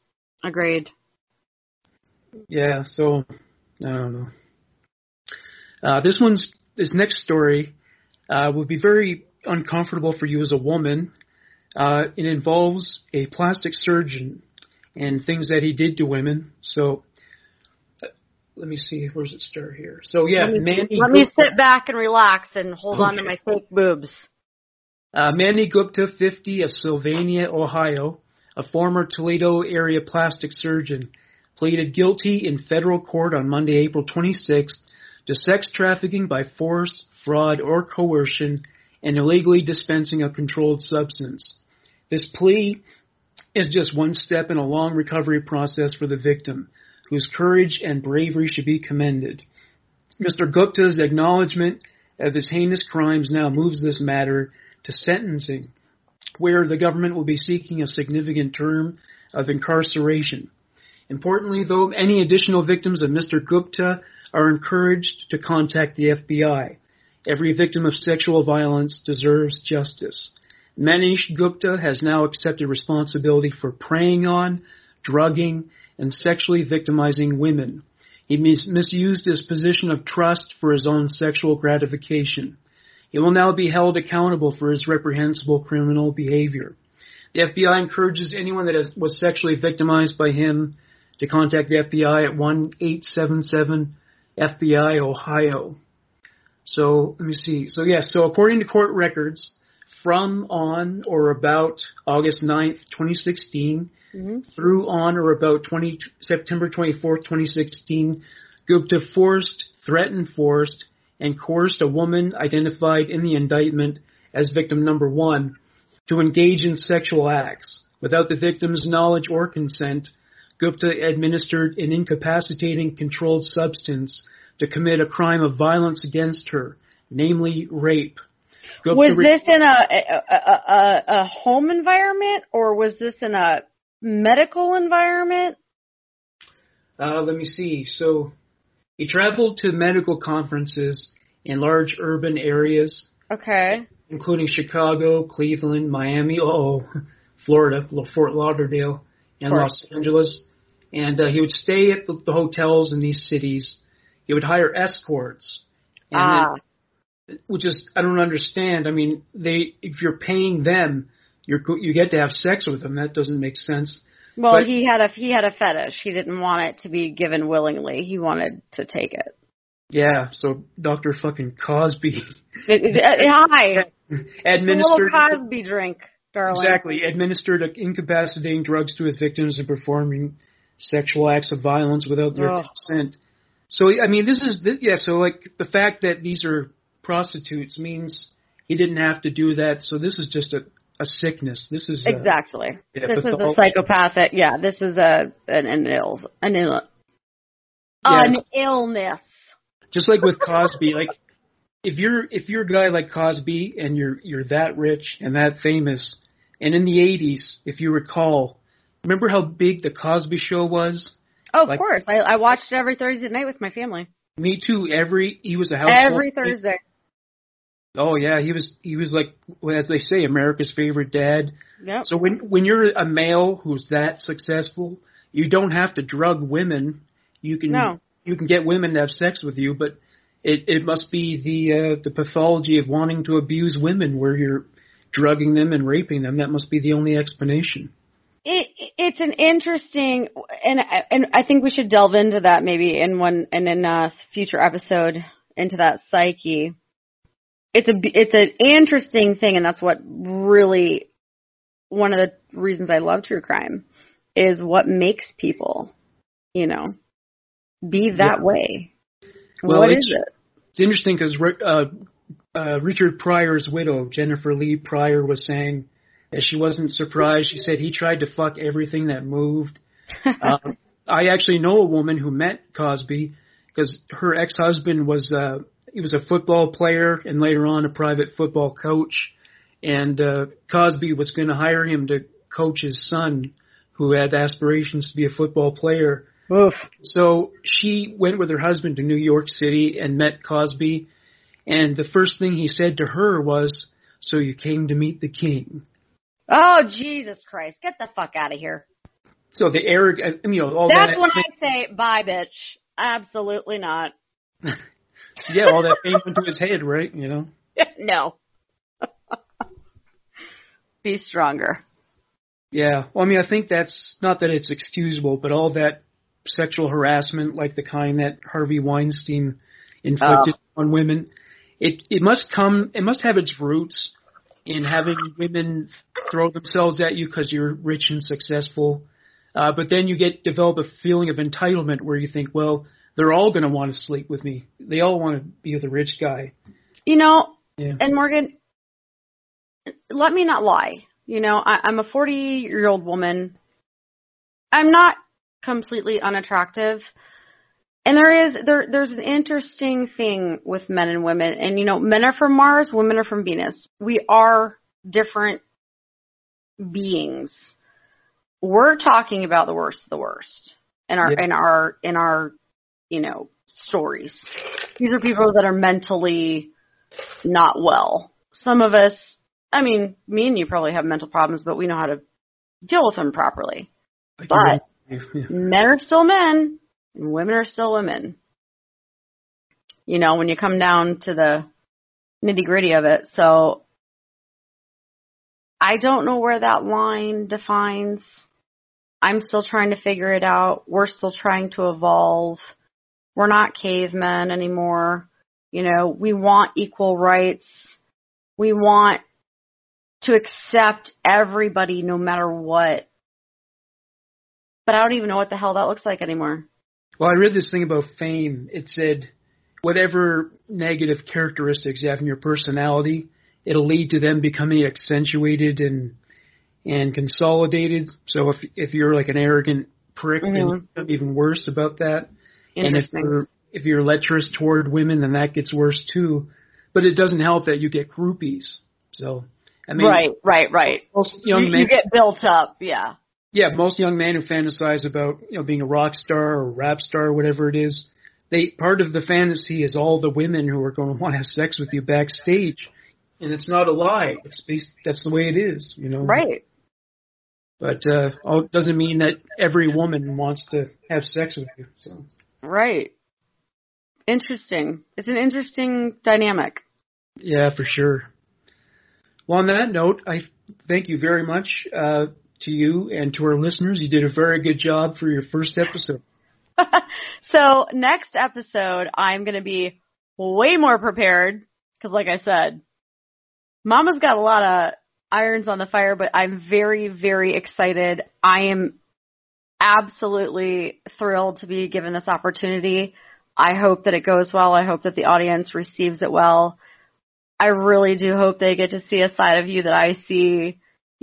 Yeah. So I don't know. This next story would be very uncomfortable for you as a woman. It involves a plastic surgeon and things that he did to women. So. Let me see. Where's it start here? So, yeah, Let me sit back and relax and hold on to my fake boobs. Manny Gupta, 50, of Sylvania, Ohio, a former Toledo area plastic surgeon, pleaded guilty in federal court on Monday, April 26th, to sex trafficking by force, fraud, or coercion, and illegally dispensing a controlled substance. This plea is just one step in a long recovery process for the victim, whose courage and bravery should be commended. Mr. Gupta's acknowledgement of his heinous crimes now moves this matter to sentencing, where the government will be seeking a significant term of incarceration. Importantly, though, any additional victims of Mr. Gupta are encouraged to contact the FBI. Every victim of sexual violence deserves justice. Manish Gupta has now accepted responsibility for preying on, drugging, and sexually victimizing women. He misused his position of trust for his own sexual gratification. He will now be held accountable for his reprehensible criminal behavior. The FBI encourages anyone that was sexually victimized by him to contact the FBI at 1-877-FBI Ohio. So, let me see. So according to court records, from on or about August 9th, 2016, through on or about September 24th, 2016, Gupta threatened, forced, and coerced a woman identified in the indictment as victim number 1 to engage in sexual acts. Without the victim's knowledge or consent, Gupta administered an incapacitating controlled substance to commit a crime of violence against her, namely rape. Gupta was this in a home environment, or was this in a medical environment? Let me see. So he traveled to medical conferences in large urban areas. Okay. Including Chicago, Cleveland, Miami, Florida, Fort Lauderdale, and Los Angeles. And he would stay at the hotels in these cities. He would hire escorts. And which is, I don't understand. I mean, if you're paying them, you get to have sex with them. That doesn't make sense. Well, but he had a fetish. He didn't want it to be given willingly. He wanted to take it. Yeah, so Dr. fucking Cosby. Hi. Administered a little Cosby drink, darling. Exactly. Administered incapacitating drugs to his victims and performing sexual acts of violence without their consent. So, I mean, so like the fact that these are prostitutes means he didn't have to do that. So this is just a sickness. This is exactly. This is a psychopathic. Yeah, this is an illness. Just like with Cosby, like if you're a guy like Cosby and you're that rich and that famous, and in the 80s, if you recall, remember how big the Cosby Show was? Oh, of course. I watched it every Thursday night with my family. Me too. He was a household. Every Thursday. Oh yeah, he was like, as they say, America's favorite dad. Yep. So when you're a male who's that successful, you don't have to drug women. You can get women to have sex with you, but it must be the pathology of wanting to abuse women, where you're drugging them and raping them. That must be the only explanation. It's an interesting, and I think we should delve into that maybe in a future episode, into that psyche. It's an interesting thing, and that's what really, one of the reasons I love true crime is what makes people, be that way. Well, what is it? It's interesting because Richard Pryor's widow, Jennifer Lee Pryor, was saying that she wasn't surprised. She said he tried to fuck everything that moved. I actually know a woman who met Cosby because her ex-husband was he was a football player and later on a private football coach, and Cosby was going to hire him to coach his son, who had aspirations to be a football player. Oof. So she went with her husband to New York City and met Cosby, and the first thing he said to her was, "So you came to meet the king." Oh, Jesus Christ. Get the fuck out of here. So the arrogant, all That's that. That's when I say, bye, bitch. Absolutely not. Yeah, all that came into his head, right? No. Be stronger. Yeah. Well, I think that's, not that it's excusable, but all that sexual harassment, like the kind that Harvey Weinstein inflicted on women, it must have its roots in having women throw themselves at you because you're rich and successful. But then you develop a feeling of entitlement where you think, well, they're all going to want to sleep with me. They all want to be with a rich guy. And Morgan, let me not lie. I'm a 40-year-old woman. I'm not completely unattractive. And there's an interesting thing with men and women. And, men are from Mars, women are from Venus. We are different beings. We're talking about the worst of the worst in our stories. These are people that are mentally not well. Some of us, me and you probably have mental problems, but we know how to deal with them properly. But men are still men. And women are still women. When you come down to the nitty-gritty of it. So I don't know where that line defines. I'm still trying to figure it out. We're still trying to evolve. We're not cavemen anymore. We want equal rights. We want to accept everybody no matter what. But I don't even know what the hell that looks like anymore. Well, I read this thing about fame. It said whatever negative characteristics you have in your personality, it'll lead to them becoming accentuated and consolidated. So if you're like an arrogant prick, then you become even worse about that. And if you're lecherous toward women, then that gets worse too. But it doesn't help that you get groupies. So right. Most young men, you get built up, yeah. Yeah, most young men who fantasize about being a rock star or rap star or whatever it is, part of the fantasy is all the women who are going to want to have sex with you backstage, and it's not a lie. That's the way it is, Right. But it doesn't mean that every woman wants to have sex with you. So. Right. Interesting. It's an interesting dynamic. Yeah, for sure. Well, on that note, I thank you very much. To you and to our listeners. You did a very good job for your first episode. So next episode, I'm going to be way more prepared because, like I said, Mama's got a lot of irons on the fire, but I'm very, very excited. I am absolutely thrilled to be given this opportunity. I hope that it goes well. I hope that the audience receives it well. I really do hope they get to see a side of you that I see,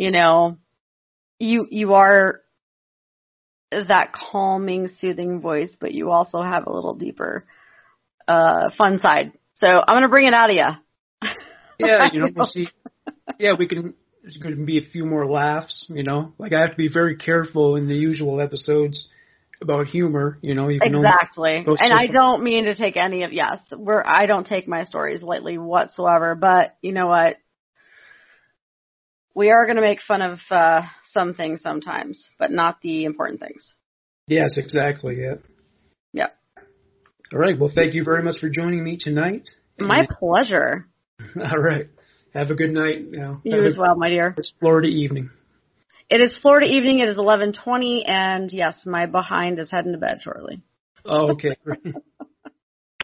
You are that calming, soothing voice, but you also have a little deeper, fun side. So I'm going to bring it out of you. Yeah, we'll see. Yeah, there's going to be a few more laughs, Like I have to be very careful in the usual episodes about humor, You can exactly. And I don't mean to take any of, I don't take my stories lightly whatsoever, but you know what? We are going to make fun of some things sometimes, but not the important things. Yes, exactly. Yeah. Yep. All right. Well, thank you very much for joining me tonight. My pleasure. All right. Have a good night now. You as well, my dear. It's Florida evening. It is Florida evening. It is 11:20, and yes, my behind is heading to bed shortly. Oh, okay.